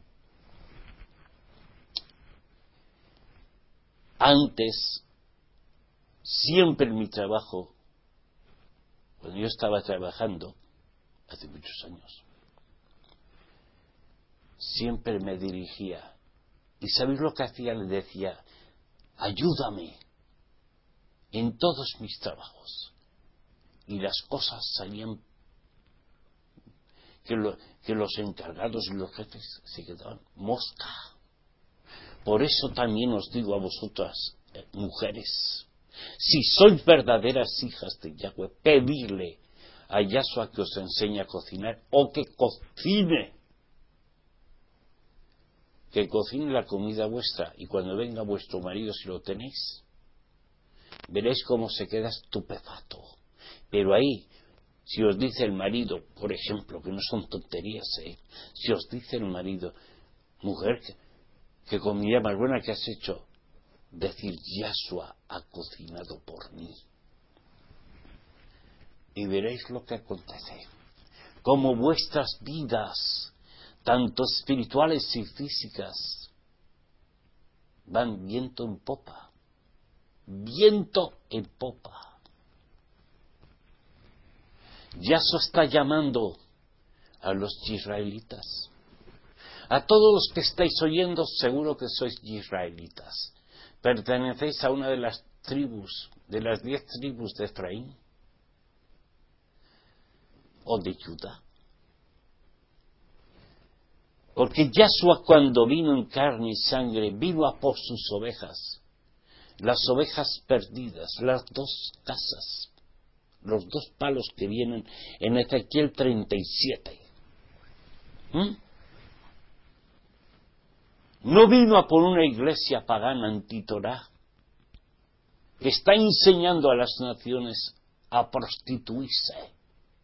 antes, siempre en mi trabajo, cuando yo estaba trabajando, hace muchos años, siempre me dirigía. ¿Y sabéis lo que hacía? Le decía, ayúdame, en todos mis trabajos. Y las cosas salían que los encargados y los jefes se quedaban mosca. Por eso también os digo a vosotras, mujeres, si sois verdaderas hijas de Yahweh, pedidle a Yahshua que os enseñe a cocinar o que cocine la comida vuestra, y cuando venga vuestro marido, si lo tenéis, veréis cómo se queda estupefacto. Pero ahí, si os dice el marido, por ejemplo, que no son tonterías, si os dice el marido, mujer, que comida más buena que has hecho, decir, Yahshua ha cocinado por mí. Y veréis lo que acontece. Como vuestras vidas, tanto espirituales y físicas, van viento en popa. Viento en popa. Yahshua está llamando a los israelitas. A todos los que estáis oyendo, seguro que sois israelitas. Pertenecéis a una de las tribus, de las 10 tribus de Efraín o de Judá. Porque Yahshua, cuando vino en carne y sangre, vino a por sus ovejas, las ovejas perdidas, las 2 casas, los 2 palos que vienen en Ezequiel 37. No vino a por una iglesia pagana antitorá que está enseñando a las naciones a prostituirse,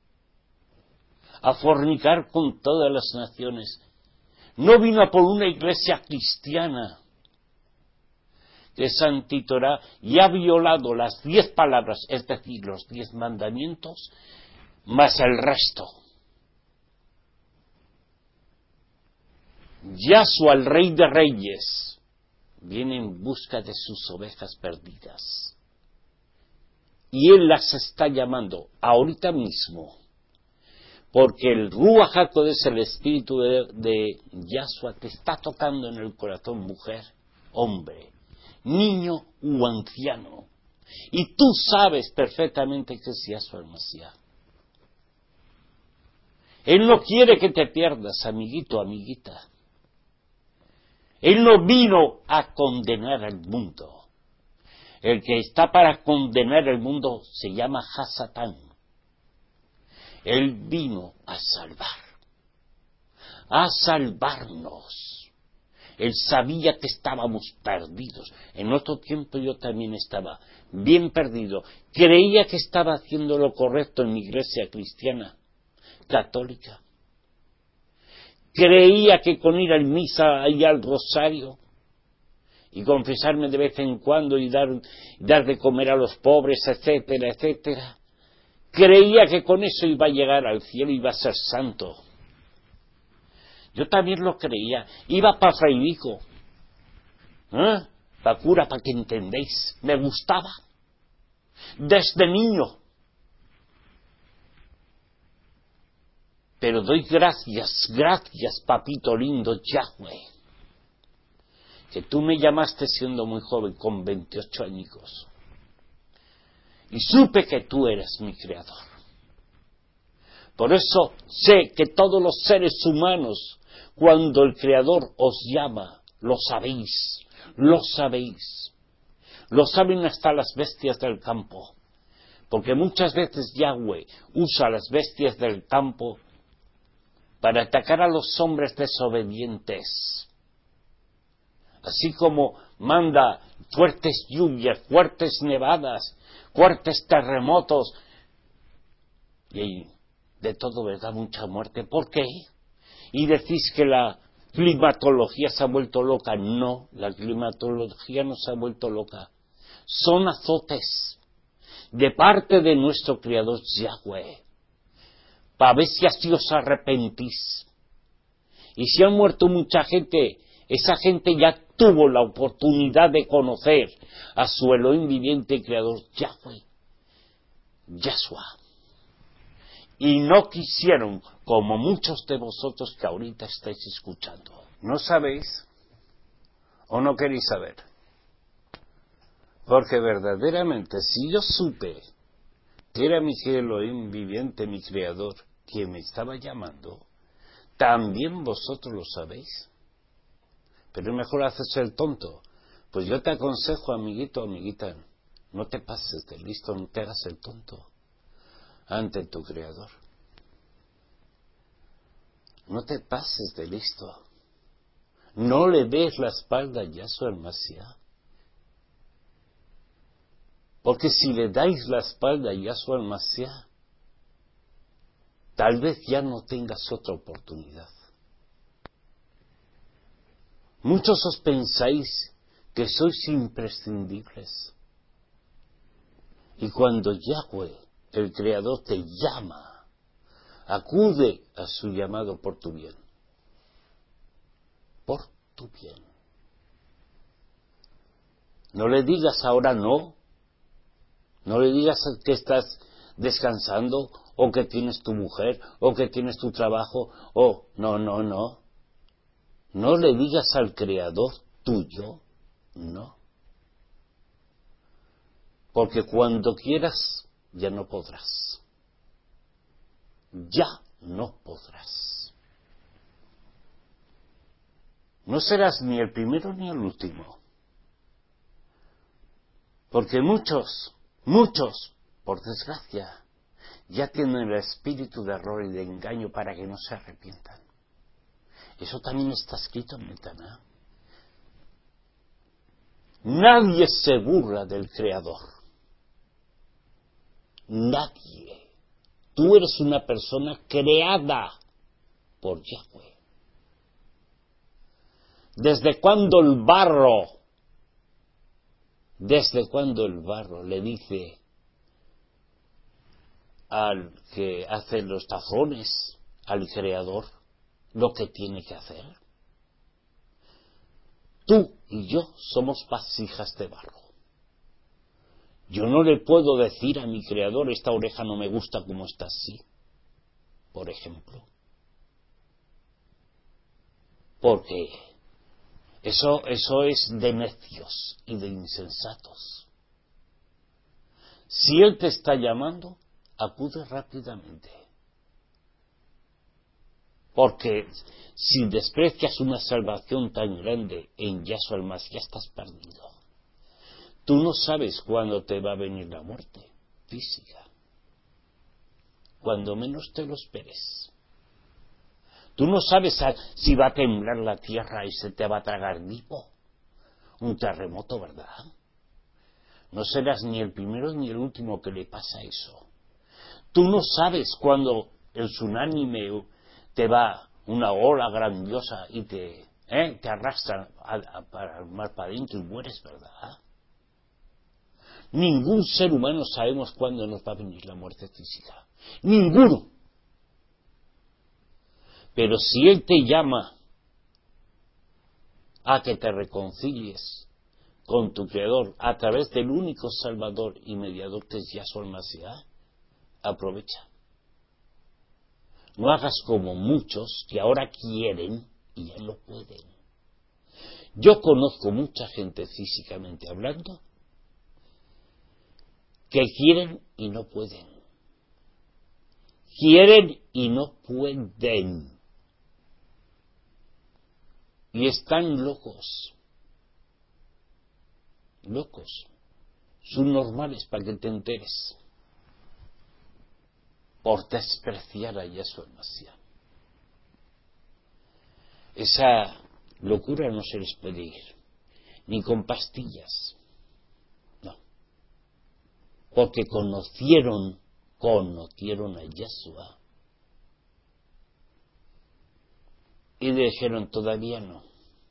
a fornicar con todas las naciones. No vino a por una iglesia cristiana que es antitorá y ha violado las 10 palabras, es decir, los 10 mandamientos, más el resto. Yahshua, el Rey de Reyes, viene en busca de sus ovejas perdidas. Y Él las está llamando ahorita mismo. Porque el Ruach HaKodesh, el espíritu de Yahshua, te está tocando en el corazón, mujer, hombre, niño u anciano. Y tú sabes perfectamente que es Yahshua el Mesías. Él no quiere que te pierdas, amiguito, amiguita. Él no vino a condenar al mundo. El que está para condenar el mundo se llama Hasatán. Él vino a salvarnos. Él sabía que estábamos perdidos. En otro tiempo yo también estaba bien perdido. Creía que estaba haciendo lo correcto en mi iglesia cristiana, católica. Creía que con ir a misa y al rosario y confesarme de vez en cuando y dar de comer a los pobres, etcétera, etcétera, creía que con eso iba a llegar al cielo, iba a ser santo. Yo también lo creía. Iba para Fraivico, para cura, para que entendéis. Me gustaba. Desde niño. Pero doy gracias, papito lindo Yahweh, que tú me llamaste siendo muy joven, con 28 añicos. Y supe que tú eres mi creador. Por eso sé que todos los seres humanos, cuando el creador os llama, lo sabéis. Lo saben hasta las bestias del campo. Porque muchas veces Yahweh usa a las bestias del campo para atacar a los hombres desobedientes. Así como manda fuertes lluvias, fuertes nevadas, fuertes terremotos, y de todo, ¿verdad? Mucha muerte. ¿Por qué? Y decís que la climatología se ha vuelto loca. No, la climatología no se ha vuelto loca. Son azotes de parte de nuestro Creador Yahweh, para ver si así os arrepentís. Y si ha muerto mucha gente, esa gente ya tuvo la oportunidad de conocer a su Elohim viviente y creador Yahweh, Yahshua. Y no quisieron, como muchos de vosotros que ahorita estáis escuchando. ¿No sabéis o no queréis saber? Porque verdaderamente, si yo supe que era mi Elohim viviente, mi Creador, quien me estaba llamando, también vosotros lo sabéis. Pero es mejor hacerse el tonto. Pues yo te aconsejo, amiguito, amiguita, no te pases de listo, no te hagas el tonto ante tu Creador. No te pases de listo. No le des la espalda a Yahshua el-Mashiach. Porque si le dais la espalda a Yahshua el-Mashiach, tal vez ya no tengas otra oportunidad. Muchos os pensáis que sois imprescindibles. Y cuando Yahweh, el Creador, te llama, acude a su llamado por tu bien. Por tu bien. No le digas ahora no. No le digas que estás descansando, o que tienes tu mujer, o que tienes tu trabajo, o no. No le digas al Creador tuyo, no. Porque cuando quieras, ya no podrás. Ya no podrás. No serás ni el primero ni el último. Porque muchos, por desgracia, ya tienen el espíritu de error y de engaño para que no se arrepientan. Eso también está escrito en el Taná. Nadie se burla del Creador. Nadie. Tú eres una persona creada por Yahweh. ¿Desde cuándo el barro le dice al que hace los tazones, al Creador, lo que tiene que hacer? Tú y yo somos vasijas de barro. Yo no le puedo decir a mi Creador, esta oreja no me gusta como está así, por ejemplo. Porque eso es de necios y de insensatos. Si Él te está llamando, acude rápidamente. Porque si desprecias una salvación tan grande en Yahshua el-Mashiach, ya estás perdido. Tú no sabes cuándo te va a venir la muerte física. Cuando menos te lo esperes. Tú no sabes si va a temblar la tierra y se te va a tragar vivo. Un terremoto, ¿verdad? No serás ni el primero ni el último que le pasa eso. Tú no sabes cuándo el tsunami te va una ola grandiosa y te arrastra al mar para adentro y mueres, ¿verdad? Ningún ser humano sabemos cuándo nos va a venir la muerte física. Ninguno. Pero si Él te llama a que te reconcilies con tu Creador a través del único Salvador y Mediador que es Yahshua el-Mashiach, aprovecha. No hagas como muchos que ahora quieren y ya no pueden. Yo conozco mucha gente físicamente hablando que quieren y no pueden. Quieren y no pueden. Y están locos. Locos. Son normales para que te enteres. Por despreciar a Yahshua el-Mashiach. Esa locura no se les puede ir. Ni con pastillas. No. Porque conocieron a Yahshua. Y dijeron, todavía no.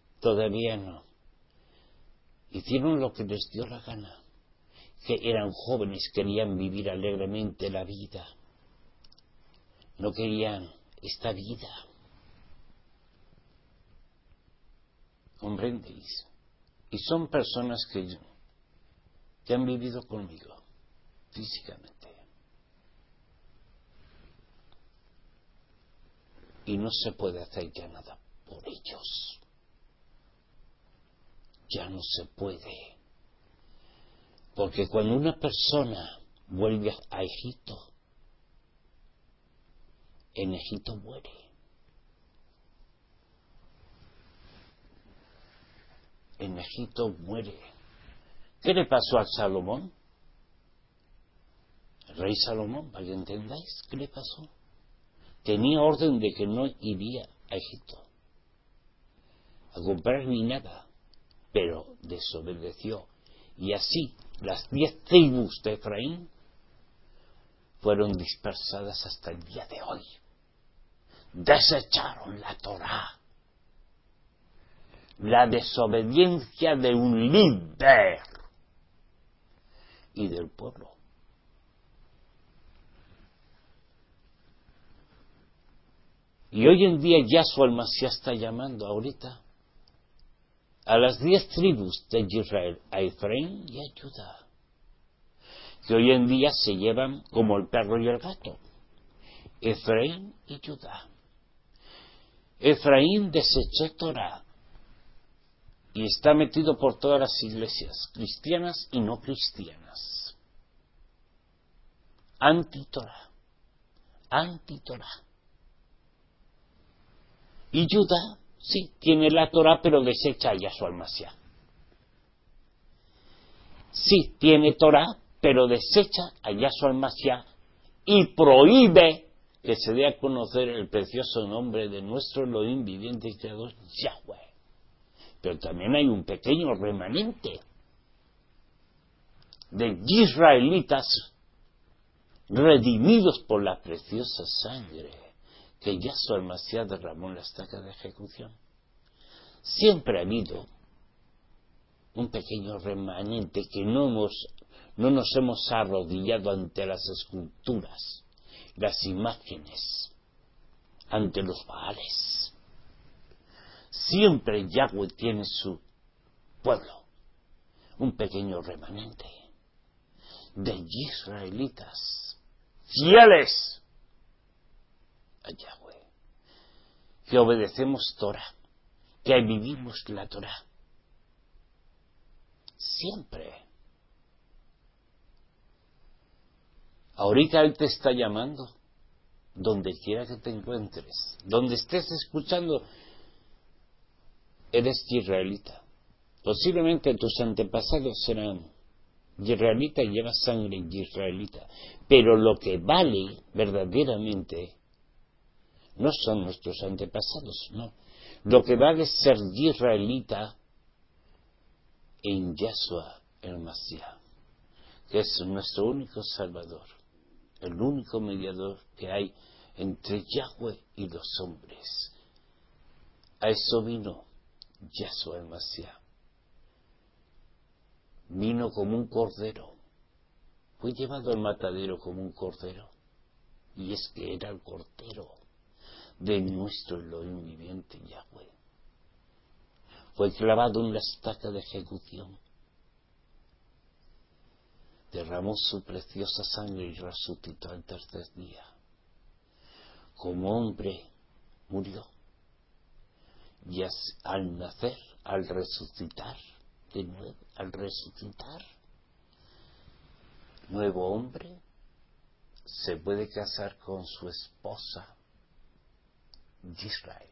Hicieron lo que les dio la gana. Que eran jóvenes, querían vivir alegremente la vida. No querían esta vida. ¿Comprendéis? Y son personas que han vivido conmigo físicamente. Y no se puede hacer ya nada por ellos. Ya no se puede. Porque cuando una persona vuelve a Egipto, en Egipto muere. En Egipto muere. ¿Qué le pasó a Salomón? El rey Salomón, para que entendáis, ¿qué le pasó? Tenía orden de que no iría a Egipto a comprar ni nada, pero desobedeció. Y así las 10 tribus de Efraín fueron dispersadas hasta el día de hoy. Desecharon la Torá. La desobediencia de un líder y del pueblo. Y hoy en día Yahshua el Mashiach está llamando ahorita a las 10 tribus de Israel, a Efraín y a Judá, que hoy en día se llevan como el perro y el gato. Efraín y Judá. Efraín desechó Torah y está metido por todas las iglesias, cristianas y no cristianas. Anti-Torah. Anti-Torah. Y Judá, sí, tiene la Torah, pero desecha a Yahshua el Mashiach. Sí, tiene Torah, pero desecha a Yahshua el Mashiach y prohíbe que se dé a conocer el precioso nombre de nuestro Elohim viviente y creador, Yahweh. Pero también hay un pequeño remanente de israelitas redimidos por la preciosa sangre que Yahshua el Mashiach derramó en la estaca de ejecución. Siempre ha habido un pequeño remanente que no nos hemos arrodillado ante las esculturas, las imágenes, ante los baales. Siempre Yahweh tiene su pueblo, un pequeño remanente de israelitas fieles a Yahweh, que obedecemos Torah, que vivimos la Torah. Siempre. Ahorita Él te está llamando, donde quiera que te encuentres, donde estés escuchando, eres israelita. Posiblemente tus antepasados serán israelitas y llevas sangre israelita, pero lo que vale verdaderamente no son nuestros antepasados, no. Lo que vale es ser israelita en Yahshua el Mashiach, que es nuestro único Salvador, el único mediador que hay entre Yahweh y los hombres. A eso vino Yahshua el Mashiach. Vino como un cordero, fue llevado al matadero como un cordero, y es que era el cordero de nuestro Elohim viviente Yahweh. Fue clavado en la estaca de ejecución, derramó su preciosa sangre y resucitó al tercer día. Como hombre murió, y al nacer, al resucitar, de nuevo, al resucitar, nuevo hombre, se puede casar con su esposa, Israel.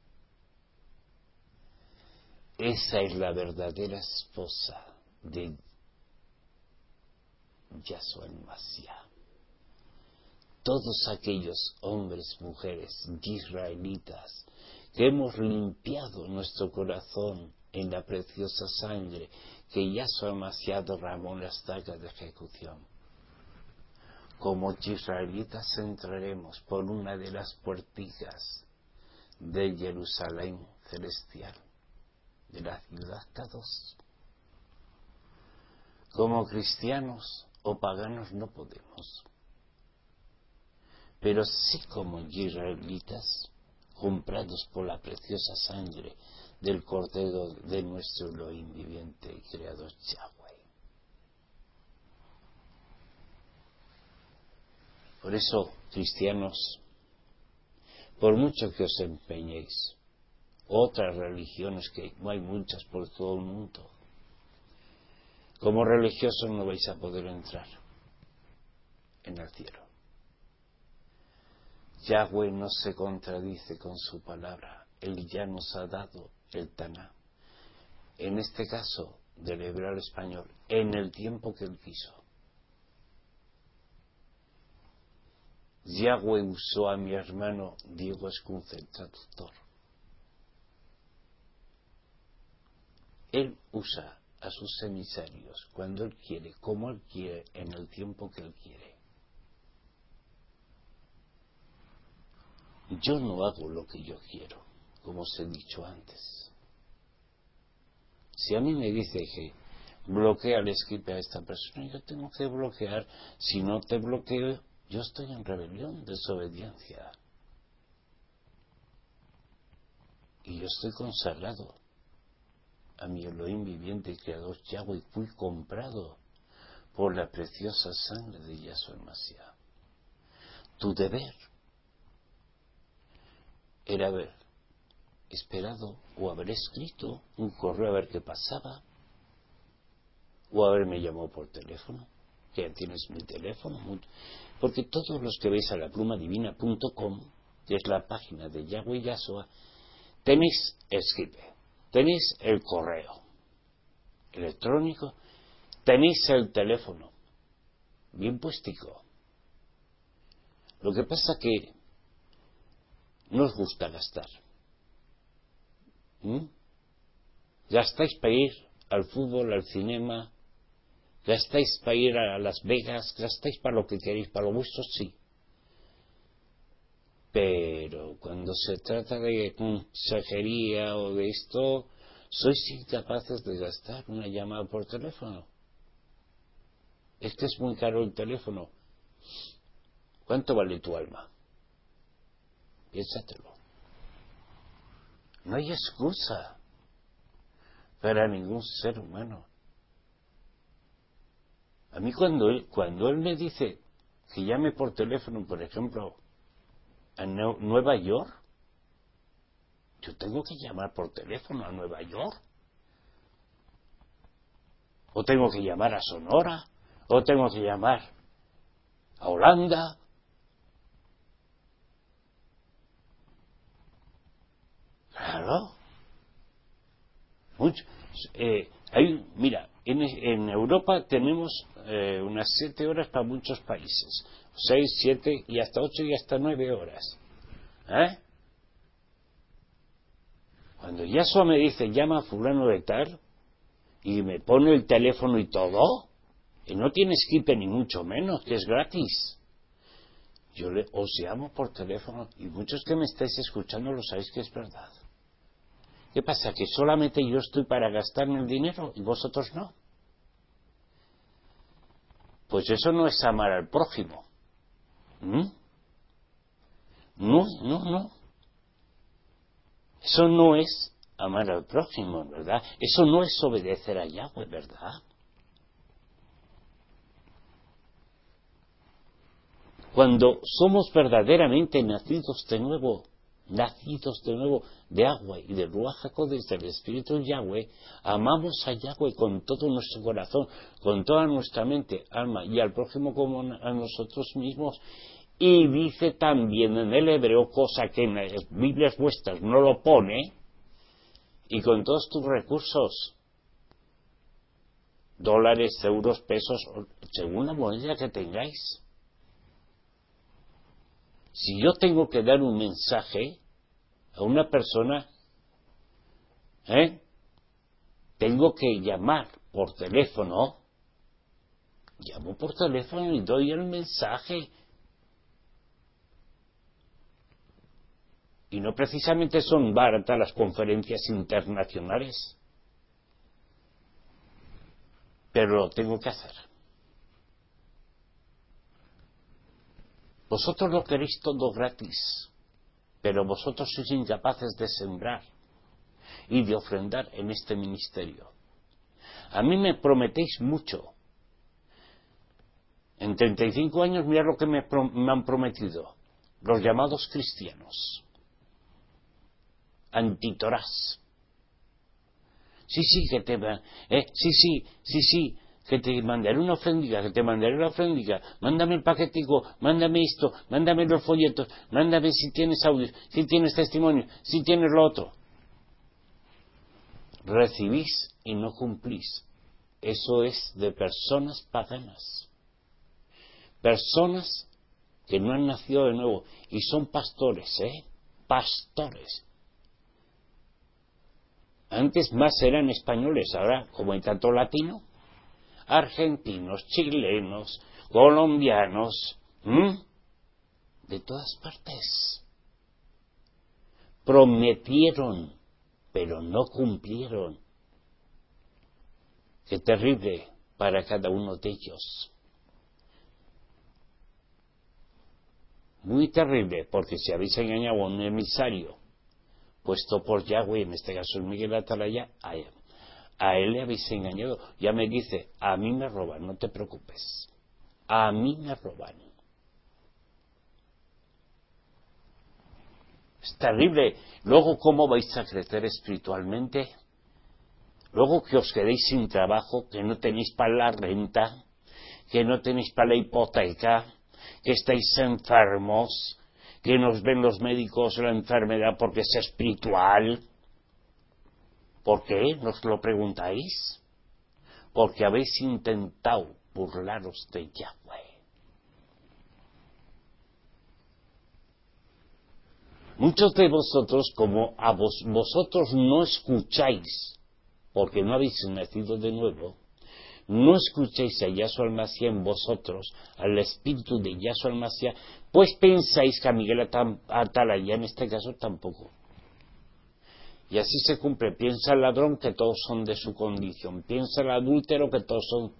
Esa es la verdadera esposa de Yahshua el Mashiach. Todos aquellos hombres, mujeres, israelitas, que hemos limpiado nuestro corazón en la preciosa sangre que Yahshua el Mashiach derramó en la estaca de ejecución. Como israelitas entraremos por una de las puerticas de Jerusalén celestial, de la ciudad Kadosh. Como cristianos o paganos no podemos, pero sí como israelitas, comprados por la preciosa sangre del Cordero de nuestro Elohim viviente y creador Yahweh. Por eso, cristianos, por mucho que os empeñéis, otras religiones, que no hay muchas por todo el mundo, Como religiosos no vais a poder entrar en el cielo. Yahweh no se contradice con su palabra. Él ya nos ha dado el Taná. En este caso, del hebreo al español, en el tiempo que Él quiso. Yahweh usó a mi hermano Diego Escunce, el traductor. Él usa a sus emisarios cuando Él quiere, como Él quiere, en el tiempo que Él quiere. Yo no hago lo que yo quiero, como os he dicho antes. Si a mí me dice que bloquea el Skype a esta persona, yo tengo que bloquear. Si no te bloqueo, yo estoy en rebelión, desobediencia. Y yo estoy consagrado a mi Elohim viviente y creador Yahweh, fui comprado por la preciosa sangre de Yahshua el Mashiach. Tu deber era haber esperado o haber escrito un correo a ver qué pasaba, o haberme llamado por teléfono, que ya tienes mi teléfono, porque todos los que veis a laplumadivina.com, que es la página de Yahweh Yahshua, tenéis el Skype, tenéis el correo electrónico, tenéis el teléfono bien puestico. Lo que pasa que no os gusta gastar. Gastáis para ir al fútbol, al cinema, gastáis para ir a Las Vegas, gastáis para lo que queréis, para lo vuestro sí. Pero cuando se trata de consejería o de esto, sois incapaces de gastar una llamada por teléfono. Es que es muy caro el teléfono. ¿Cuánto vale tu alma? Piénsatelo. No hay excusa para ningún ser humano. A mí cuando él me dice que llame por teléfono, por ejemplo, a Nueva York, yo tengo que llamar por teléfono a Nueva York. O tengo que llamar a Sonora, o tengo que llamar a Holanda. Claro. Mira, en Europa tenemos unas 7 horas para muchos países. 6, 7 y hasta 8 y hasta 9 horas. Cuando Yahshua me dice llama a fulano de tal y me pone el teléfono y todo, y no tiene Skype ni mucho menos, que es gratis. Yo os llamo por teléfono y muchos que me estáis escuchando lo sabéis que es verdad. ¿Qué pasa? ¿Que solamente yo estoy para gastarme el dinero y vosotros no? Pues eso no es amar al prójimo. No. Eso no es amar al prójimo, ¿verdad? Eso no es obedecer a Yahweh, ¿verdad? Cuando somos verdaderamente nacidos de nuevo de agua y de Ruach HaKodesh, del Espíritu Yahweh, amamos a Yahweh con todo nuestro corazón, con toda nuestra mente, alma y al prójimo como a nosotros mismos. Y dice también en el hebreo, cosa que en las Biblias vuestras no lo pone, y con todos tus recursos, dólares, euros, pesos, según la moneda que tengáis. Si yo tengo que dar un mensaje a una persona, tengo que llamar por teléfono, llamo por teléfono y doy el mensaje. Y no precisamente son baratas las conferencias internacionales, pero lo tengo que hacer. Vosotros lo queréis todo gratis, pero vosotros sois incapaces de sembrar y de ofrendar en este ministerio. A mí me prometéis mucho. En 35 años, mirad lo que me han prometido los llamados cristianos. Antitorás. Sí, que te van. Sí, que te mandaré una ofrendica, que te mandaré una ofrendica, mándame el paquetico, mándame esto, mándame los folletos, mándame si tienes audio, si tienes testimonio, si tienes lo otro. Recibís y no cumplís. Eso es de personas paganas. Personas que no han nacido de nuevo y son pastores, pastores. Antes más eran españoles, ahora como hay tanto latino, argentinos, chilenos, colombianos, de todas partes. Prometieron, pero no cumplieron. Qué terrible para cada uno de ellos. Muy terrible, porque si habéis engañado a un emisario puesto por Yahweh, en este caso es Miguel Atalaya, a él le habéis engañado. Ya me dice, a mí me roban, no te preocupes. A mí me roban. Es terrible. Luego, ¿cómo vais a crecer espiritualmente? Luego que os quedéis sin trabajo, que no tenéis para la renta, que no tenéis para la hipoteca, que estáis enfermos, que nos ven los médicos la enfermedad porque es espiritual. ¿Por qué? ¿Nos lo preguntáis? Porque habéis intentado burlaros de Yahweh. Muchos de vosotros, como a vosotros no escucháis, porque no habéis nacido de nuevo, no escucháis a Yahshua el Mashiach en vosotros, al espíritu de Yahshua el Mashiach, pues pensáis que a Miguel Atalaya en este caso tampoco. Y así se cumple. Piensa el ladrón que todos son de su condición. Piensa el adúltero que todos son.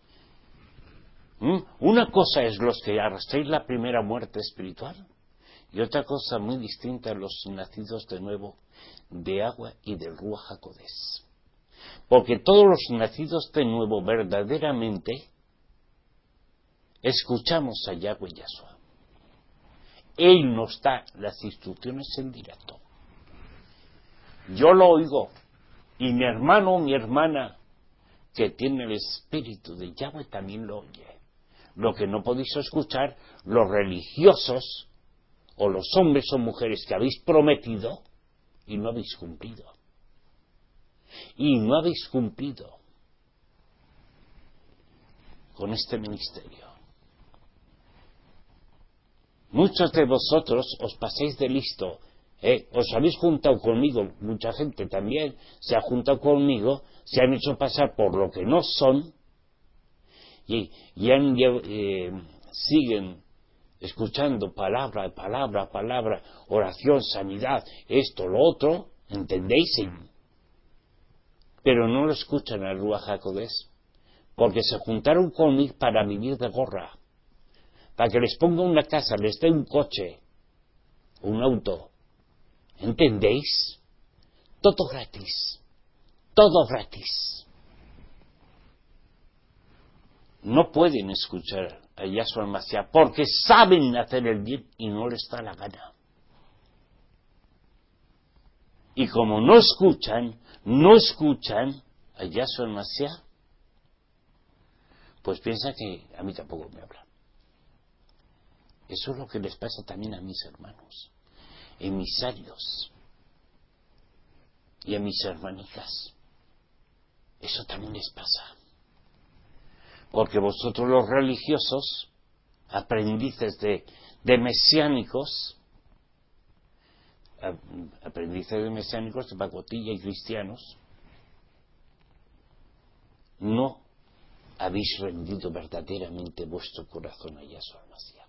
Una cosa es los que arrastráis la primera muerte espiritual y otra cosa muy distinta los nacidos de nuevo de agua y del Ruach HaKodesh. Porque todos los nacidos de nuevo verdaderamente escuchamos a Yahweh Yahshua. Él nos da las instrucciones en directo. Yo lo oigo, y mi hermano o mi hermana que tiene el espíritu de Yahweh también lo oye. Lo que no podéis escuchar, los religiosos, o los hombres o mujeres que habéis prometido y no habéis cumplido. Y no habéis cumplido con este ministerio. Muchos de vosotros os pasáis de listo. Os habéis juntado conmigo, mucha gente también se ha juntado conmigo, se han hecho pasar por lo que no son y siguen escuchando palabra, oración, sanidad, esto, lo otro, ¿entendéis? Pero no lo escuchan al Ruach HaKodesh, porque se juntaron conmigo para vivir de gorra, para que les ponga una casa, les dé un coche, un auto. ¿Entendéis? Todo gratis. Todo gratis. No pueden escuchar a Yahshua Mashiach porque saben hacer el bien y no les da la gana. Y como no escuchan a Yahshua Mashiach, pues piensa que a mí tampoco me habla. Eso es lo que les pasa también a mis hermanos, emisarios, y a mis hermanitas. Eso también les pasa. Porque vosotros los religiosos, aprendices de mesiánicos, de pacotilla y cristianos, no habéis rendido verdaderamente vuestro corazón a Yahshua Mashiach.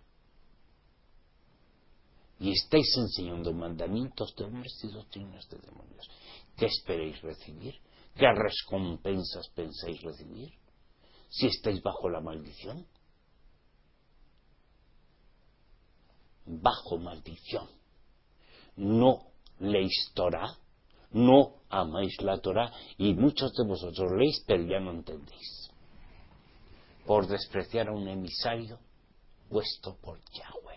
Y estáis enseñando mandamientos de hombres y doctrinas de demonios. ¿Qué esperáis recibir? ¿Qué recompensas pensáis recibir? Si estáis bajo la maldición. Bajo maldición. No leéis Torah, no amáis la Torah, y muchos de vosotros leéis, pero ya no entendéis. Por despreciar a un emisario puesto por Yahweh.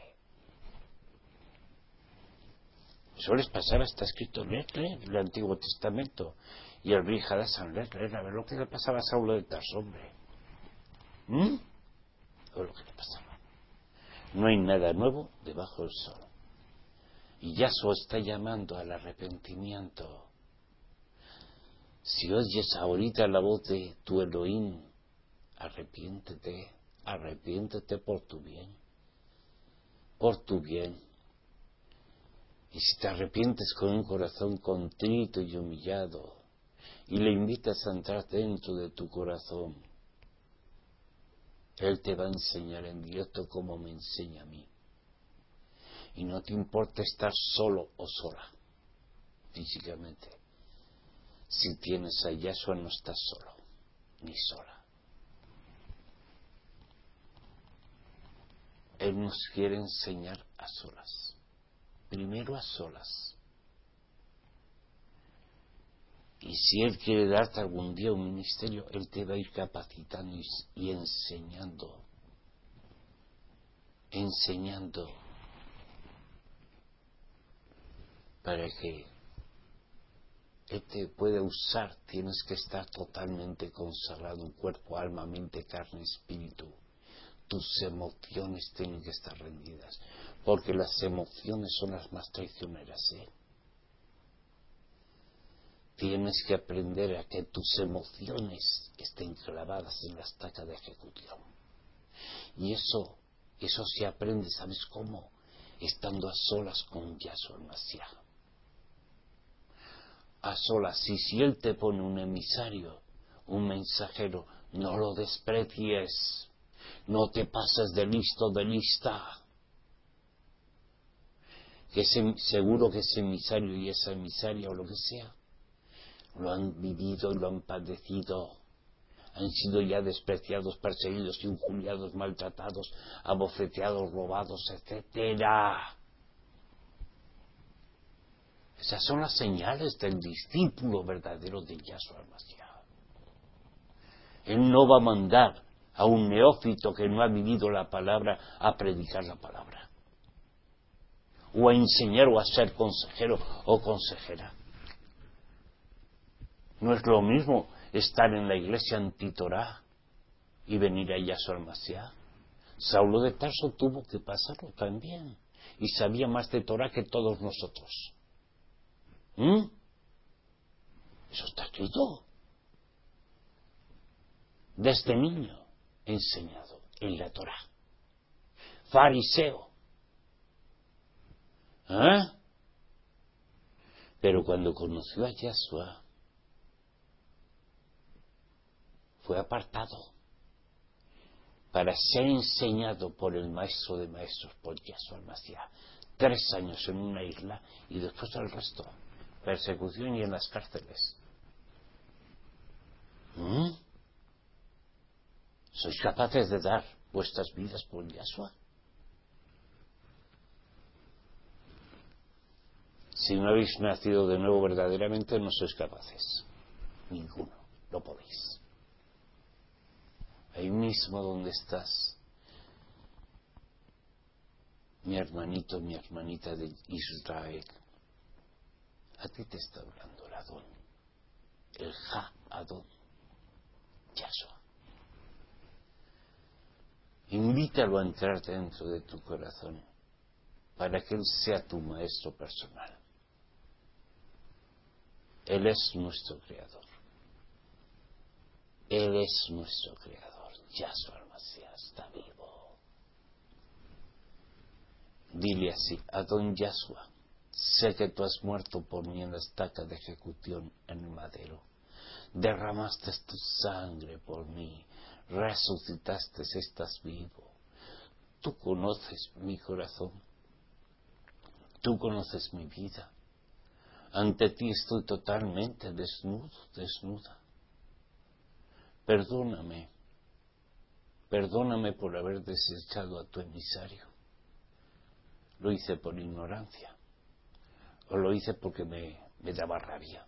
Eso les pasaba, está escrito, leer el Antiguo Testamento. Y el Bri Hadassan, leer, a ver lo que le pasaba a Saulo de Tarso, hombre. O lo que le pasaba. No hay nada nuevo debajo del sol. Y Yahshua está llamando al arrepentimiento. Si oyes ahorita la voz de tu Elohim, arrepiéntete por tu bien. Por tu bien. Y si te arrepientes con un corazón contrito y humillado, y le invitas a entrar dentro de tu corazón, Él te va a enseñar en directo como me enseña a mí. Y no te importa estar solo o sola, físicamente. Si tienes a Yahshua no estás solo, ni sola. Él nos quiere enseñar a solas. Primero a solas. Y si Él quiere darte algún día un ministerio, Él te va a ir capacitando y enseñando. Para que Él te pueda usar, tienes que estar totalmente consagrado, cuerpo, alma, mente, carne, espíritu. Tus emociones tienen que estar rendidas, porque las emociones son las más traicioneras, Tienes que aprender a que tus emociones estén clavadas en la estaca de ejecución. Y eso se aprende, ¿sabes cómo? Estando a solas con Yahshua el Mashiach. A solas, y si Él te pone un emisario, un mensajero, no lo desprecies, no te pases de listo, de lista. Seguro que ese emisario y esa emisaria o lo que sea, lo han vivido y lo han padecido. Han sido ya despreciados, perseguidos, injuriados, maltratados, abofeteados, robados, etcétera. Esas son las señales del discípulo verdadero de Yahshua el Mashiach. Él no va a mandar a un neófito que no ha vivido la palabra a predicar la palabra, o a enseñar o a ser consejero o consejera. No es lo mismo estar en la iglesia antitorá y venir a Yahshua el Mashiach. Saulo de Tarso tuvo que pasarlo también, y sabía más de Torá que todos nosotros. Eso está escrito. Desde niño enseñado en la Torá. Fariseo. Pero cuando conoció a Yahshua, fue apartado para ser enseñado por el maestro de maestros, por Yahshua el Mashiach. 3 años en una isla y después el resto. Persecución y en las cárceles. ¿Sois capaces de dar vuestras vidas por Yahshua? Si no habéis nacido de nuevo verdaderamente, no sois capaces. Ninguno. No podéis. Ahí mismo donde estás, mi hermanito, mi hermanita de Israel, a ti te está hablando el Adón, el Ha-Adón, Yahshua. Invítalo a entrar dentro de tu corazón para que Él sea tu maestro personal. Él es nuestro creador. Él es nuestro creador. Yahshua el Mashiach está vivo. Dile así: Adón Yahshua, sé que tú has muerto por mí en la estaca de ejecución en el madero. Derramaste tu sangre por mí. Resucitaste, estás vivo. Tú conoces mi corazón. Tú conoces mi vida. Ante ti estoy totalmente desnudo, desnuda. Perdóname. Perdóname por haber desechado a tu emisario. Lo hice por ignorancia. O lo hice porque me daba rabia.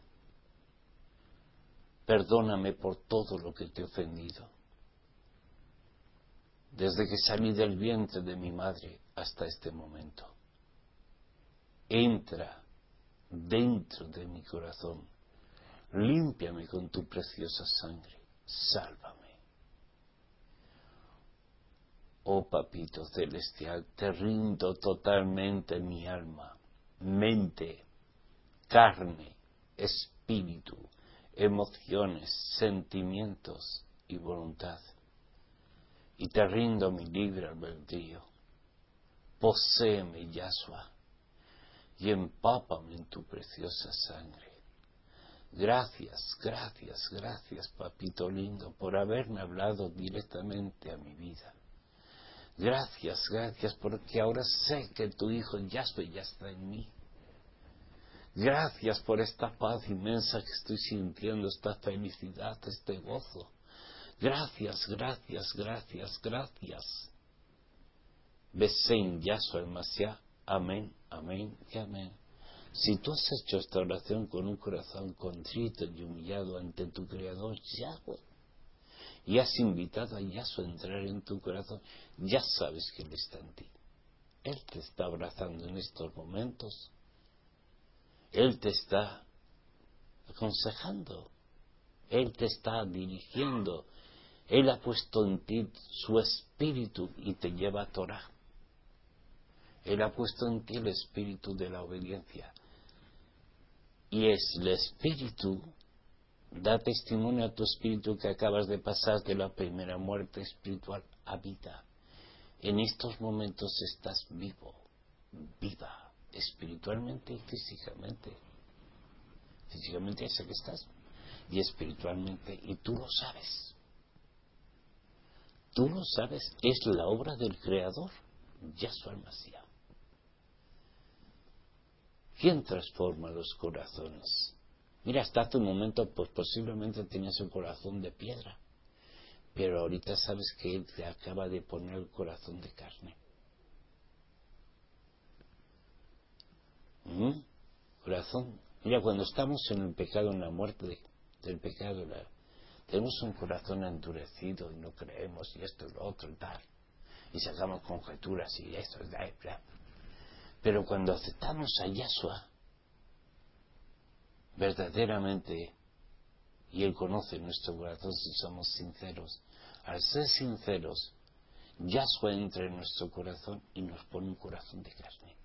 Perdóname por todo lo que te he ofendido. Desde que salí del vientre de mi madre hasta este momento. Entra dentro de mi corazón. Límpiame con tu preciosa sangre. Sálvame. Oh Papito Celestial, te rindo totalmente mi alma, mente, carne, espíritu, emociones, sentimientos y voluntad. Y te rindo mi libre albedrío. Poséeme, Yahshua, y empápame en tu preciosa sangre. Gracias, gracias, gracias, Papito lindo, por haberme hablado directamente a mi vida. Gracias, gracias, porque ahora sé que tu Hijo Yahshua ya está en mí. Gracias por esta paz inmensa que estoy sintiendo, esta felicidad, este gozo. Gracias, gracias, gracias, gracias. Besén Yahshua el Mashiach. Amén, amén y amén. Si tú has hecho esta oración con un corazón contrito y humillado ante tu Creador, Yahweh, y has invitado a Yahshua a entrar en tu corazón, ya sabes que Él está en ti. Él te está abrazando en estos momentos. Él te está aconsejando. Él te está dirigiendo. Él ha puesto en ti su espíritu y te lleva a Torah. Él ha puesto en ti el espíritu de la obediencia. Y es el espíritu, da testimonio a tu espíritu que acabas de pasar de la primera muerte espiritual a vida. En estos momentos estás vivo, viva, espiritualmente y físicamente. Físicamente sé que estás, y espiritualmente, y tú lo sabes. Tú lo sabes, es la obra del Creador, Yahshua el Mashiach. ¿Quién transforma los corazones? Mira, hasta hace un momento, pues posiblemente tenías el corazón de piedra, pero ahorita sabes que Él te acaba de poner el corazón de carne. Corazón. Mira, cuando estamos en el pecado, en la muerte del pecado, tenemos un corazón endurecido y no creemos, y esto y lo otro y tal, y sacamos conjeturas y esto y tal. Pero cuando aceptamos a Yahshua, verdaderamente, y Él conoce nuestro corazón si somos sinceros, al ser sinceros, Yahshua entra en nuestro corazón y nos pone un corazón de carne.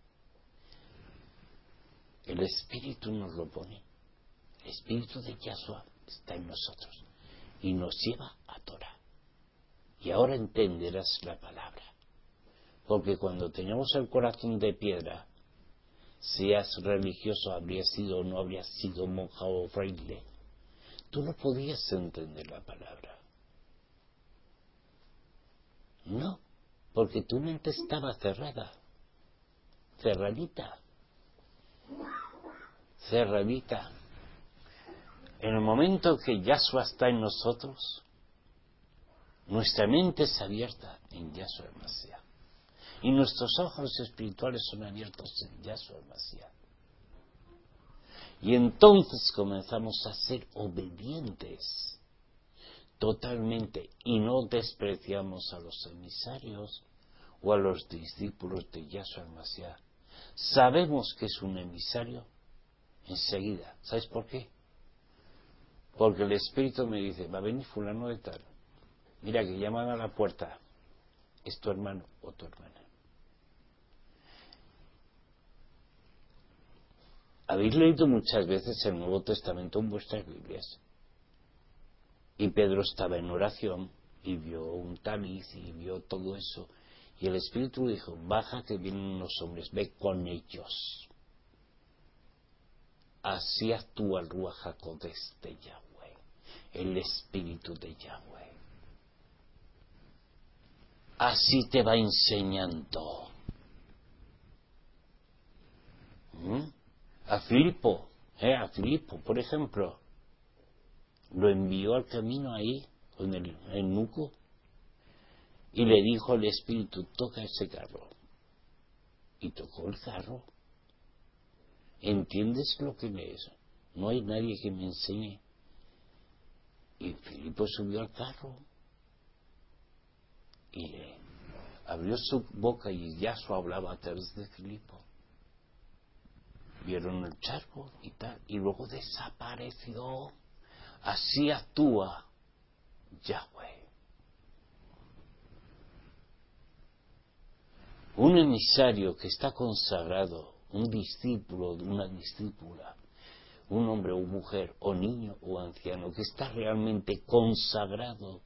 El Espíritu nos lo pone. El Espíritu de Yahshua está en nosotros y nos lleva a Torah. Y ahora entenderás la palabra. Porque cuando teníamos el corazón de piedra, seas religioso, habrías sido o no habrías sido monja o fraile, tú no podías entender la palabra. No, porque tu mente estaba cerrada, cerradita. En el momento que Yahshua está en nosotros, nuestra mente es abierta en Yahshua el Mashiach. Y nuestros ojos espirituales son abiertos en Yahshua el Mashiach. Y entonces comenzamos a ser obedientes totalmente y no despreciamos a los emisarios o a los discípulos de Yahshua el Mashiach. Sabemos que es un emisario enseguida. ¿Sabes por qué? Porque el Espíritu me dice, va a venir fulano de tal. Mira que llaman a la puerta. ¿Es tu hermano o tu hermana? Habéis leído muchas veces el Nuevo Testamento en vuestras Biblias. Y Pedro estaba en oración y vio un tamiz y vio todo eso. Y el Espíritu dijo, baja que vienen unos hombres, ve con ellos. Así actúa el Ruach HaKodesh de Yahweh, el Espíritu de Yahweh. Así te va enseñando. A Filipo, por ejemplo, lo envió al camino ahí, con el eunuco, y le dijo al Espíritu, toca ese carro. Y tocó el carro. ¿Entiendes lo que lees? No hay nadie que me enseñe. Y Filipo subió al carro y abrió su boca y Yahshua hablaba a través de Filipo. Vieron el charco y tal, y luego desapareció. Así actúa Yahweh. Un emisario que está consagrado, un discípulo de una discípula, un hombre o mujer, o niño o anciano, que está realmente consagrado,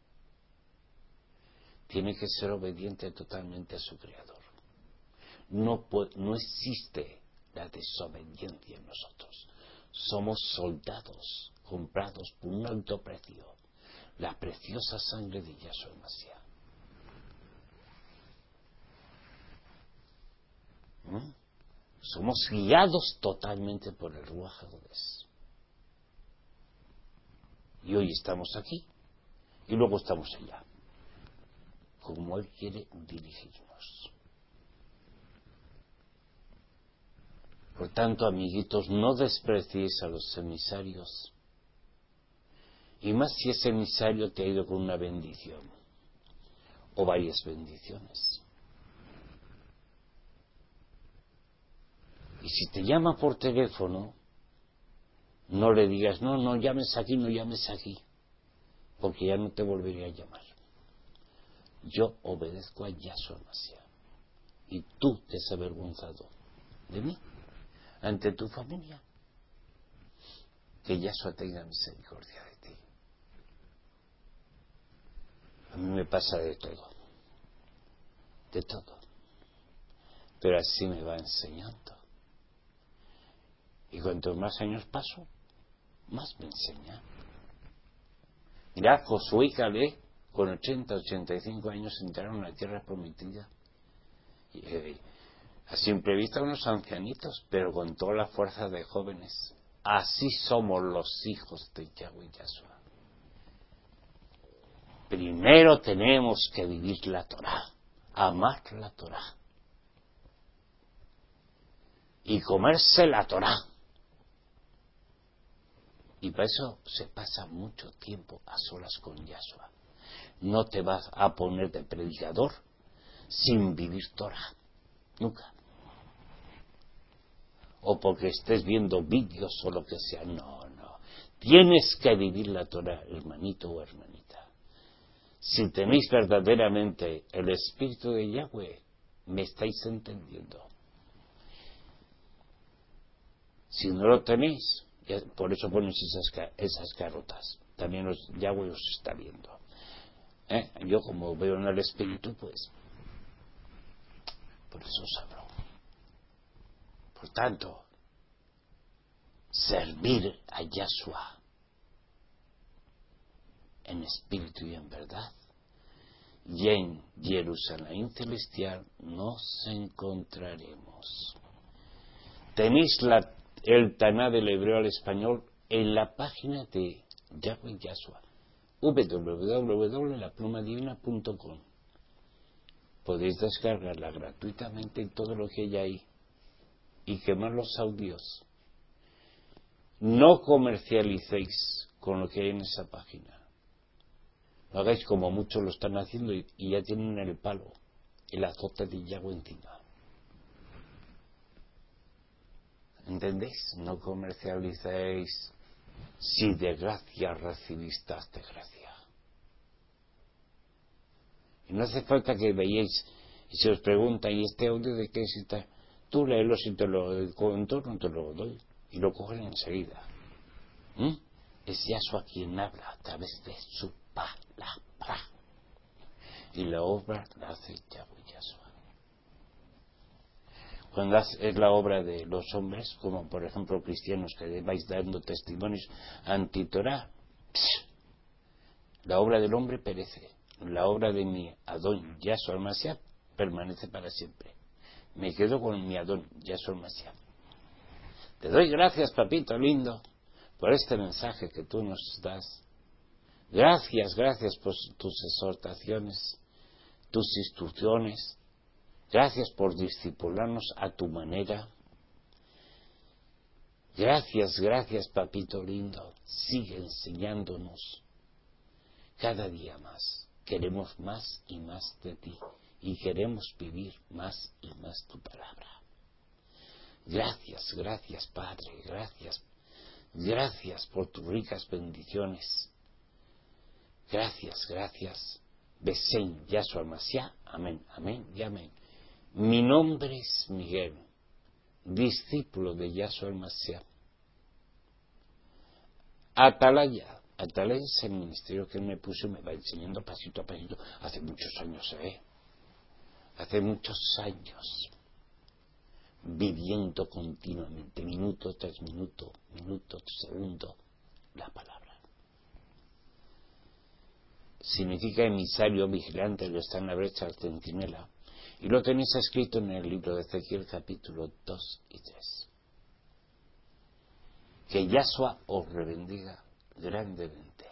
tiene que ser obediente totalmente a su Creador. No existe la desobediencia en nosotros. Somos soldados comprados por un alto precio, la preciosa sangre de Yahshua Mashiach. Somos guiados totalmente por el Ruach HaKodesh. Y hoy estamos aquí y luego estamos allá, como Él quiere dirigirnos. Por tanto, amiguitos, no despreciéis a los emisarios, y más si ese emisario te ha ido con una bendición o varias bendiciones. Y si te llama por teléfono, no le digas, no llames aquí, no llames aquí, porque ya no te volveré a llamar. Yo obedezco a Yahshua Mashiach, y tú te has avergonzado de mí ante tu familia. Que Yahshua tenga misericordia de ti. A mí me pasa de todo, pero así me va enseñando. Y cuantos más años paso, más me enseña. Mirad, Josué y Caleb, con 85 años, entraron en la tierra prometida. A simple vista unos ancianitos, pero con toda la fuerza de jóvenes. Así somos los hijos de Yahweh Yahshua. Primero tenemos que vivir la Torá, amar la Torá y comerse la Torá. Y para eso se pasa mucho tiempo a solas con Yahshua. No te vas a poner de predicador sin vivir Torá, nunca. O porque estés viendo vídeos o lo que sea, no. Tienes que vivir la Torá, hermanito o hermanita. Si tenéis verdaderamente el Espíritu de Yahweh, me estáis entendiendo. Si no lo tenéis, por eso pones esas carotas. También Yahweh os está viendo. Yo como veo en el Espíritu, pues, por eso os hablo. Por tanto, servir a Yahshua en espíritu y en verdad, y en Jerusalén celestial nos encontraremos. Tenéis el Taná del hebreo al español en la página de Yahweh Yahshua, www.laplumadivina.com. Podéis descargarla gratuitamente en todo lo que hay ahí y quemar los audios. No comercialicéis con lo que hay en esa página. No hagáis como muchos lo están haciendo y ya tienen el palo, el azote de Yahweh encima. ¿Entendéis? No comercialicéis. Si de gracia recibiste de gracia. Y no hace falta que veáis y se os pregunta, ¿y este audio de qué es? Tú léelo, si te lo contorno, te lo doy. Y lo cogen enseguida. Es Yahshua quien habla a través de su palabra. Y la obra la hace Yahweh Yahshua. Cuando es la obra de los hombres, como por ejemplo cristianos que vais dando testimonios anti-Torá, la obra del hombre perece. La obra de mi Adón Yahshua Mashiach permanece para siempre. Me quedo con mi Adón Yahshua Mashiach. Te doy gracias, papito lindo, por este mensaje que tú nos das. Gracias por tus exhortaciones, tus instrucciones. Gracias por discipularnos a tu manera. Gracias, papito lindo. Sigue enseñándonos cada día más. Queremos más y más de ti. Y queremos vivir más y más tu palabra. Gracias, Padre. Gracias por tus ricas bendiciones. Gracias. Besén Yahshua Mashiach. Amén y amén. Mi nombre es Miguel, discípulo de Yahshua el Mashiach. Atalaya es el ministerio que él me puso y me va enseñando pasito a pasito. Hace muchos años, hace muchos años, viviendo continuamente, minuto tras minuto, minuto tras segundo, la palabra. Significa emisario, vigilante, lo está en la brecha, al centinela. Y lo tenéis escrito en el libro de Ezequiel, capítulo 2 y 3. Que Yahshua os rebendiga grandemente.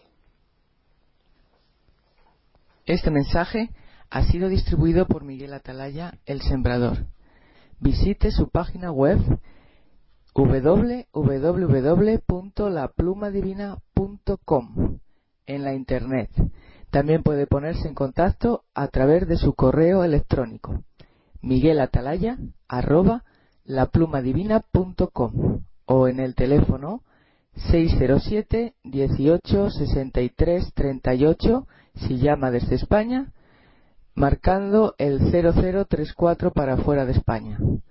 Este mensaje ha sido distribuido por Miguel Atalaya, el Sembrador. Visite su página web www.laplumadivina.com en la internet. También puede ponerse en contacto a través de su correo electrónico miguelatalaya@laplumadivina.com o en el teléfono 607 18 63 38 si llama desde España, marcando el 0034 para fuera de España.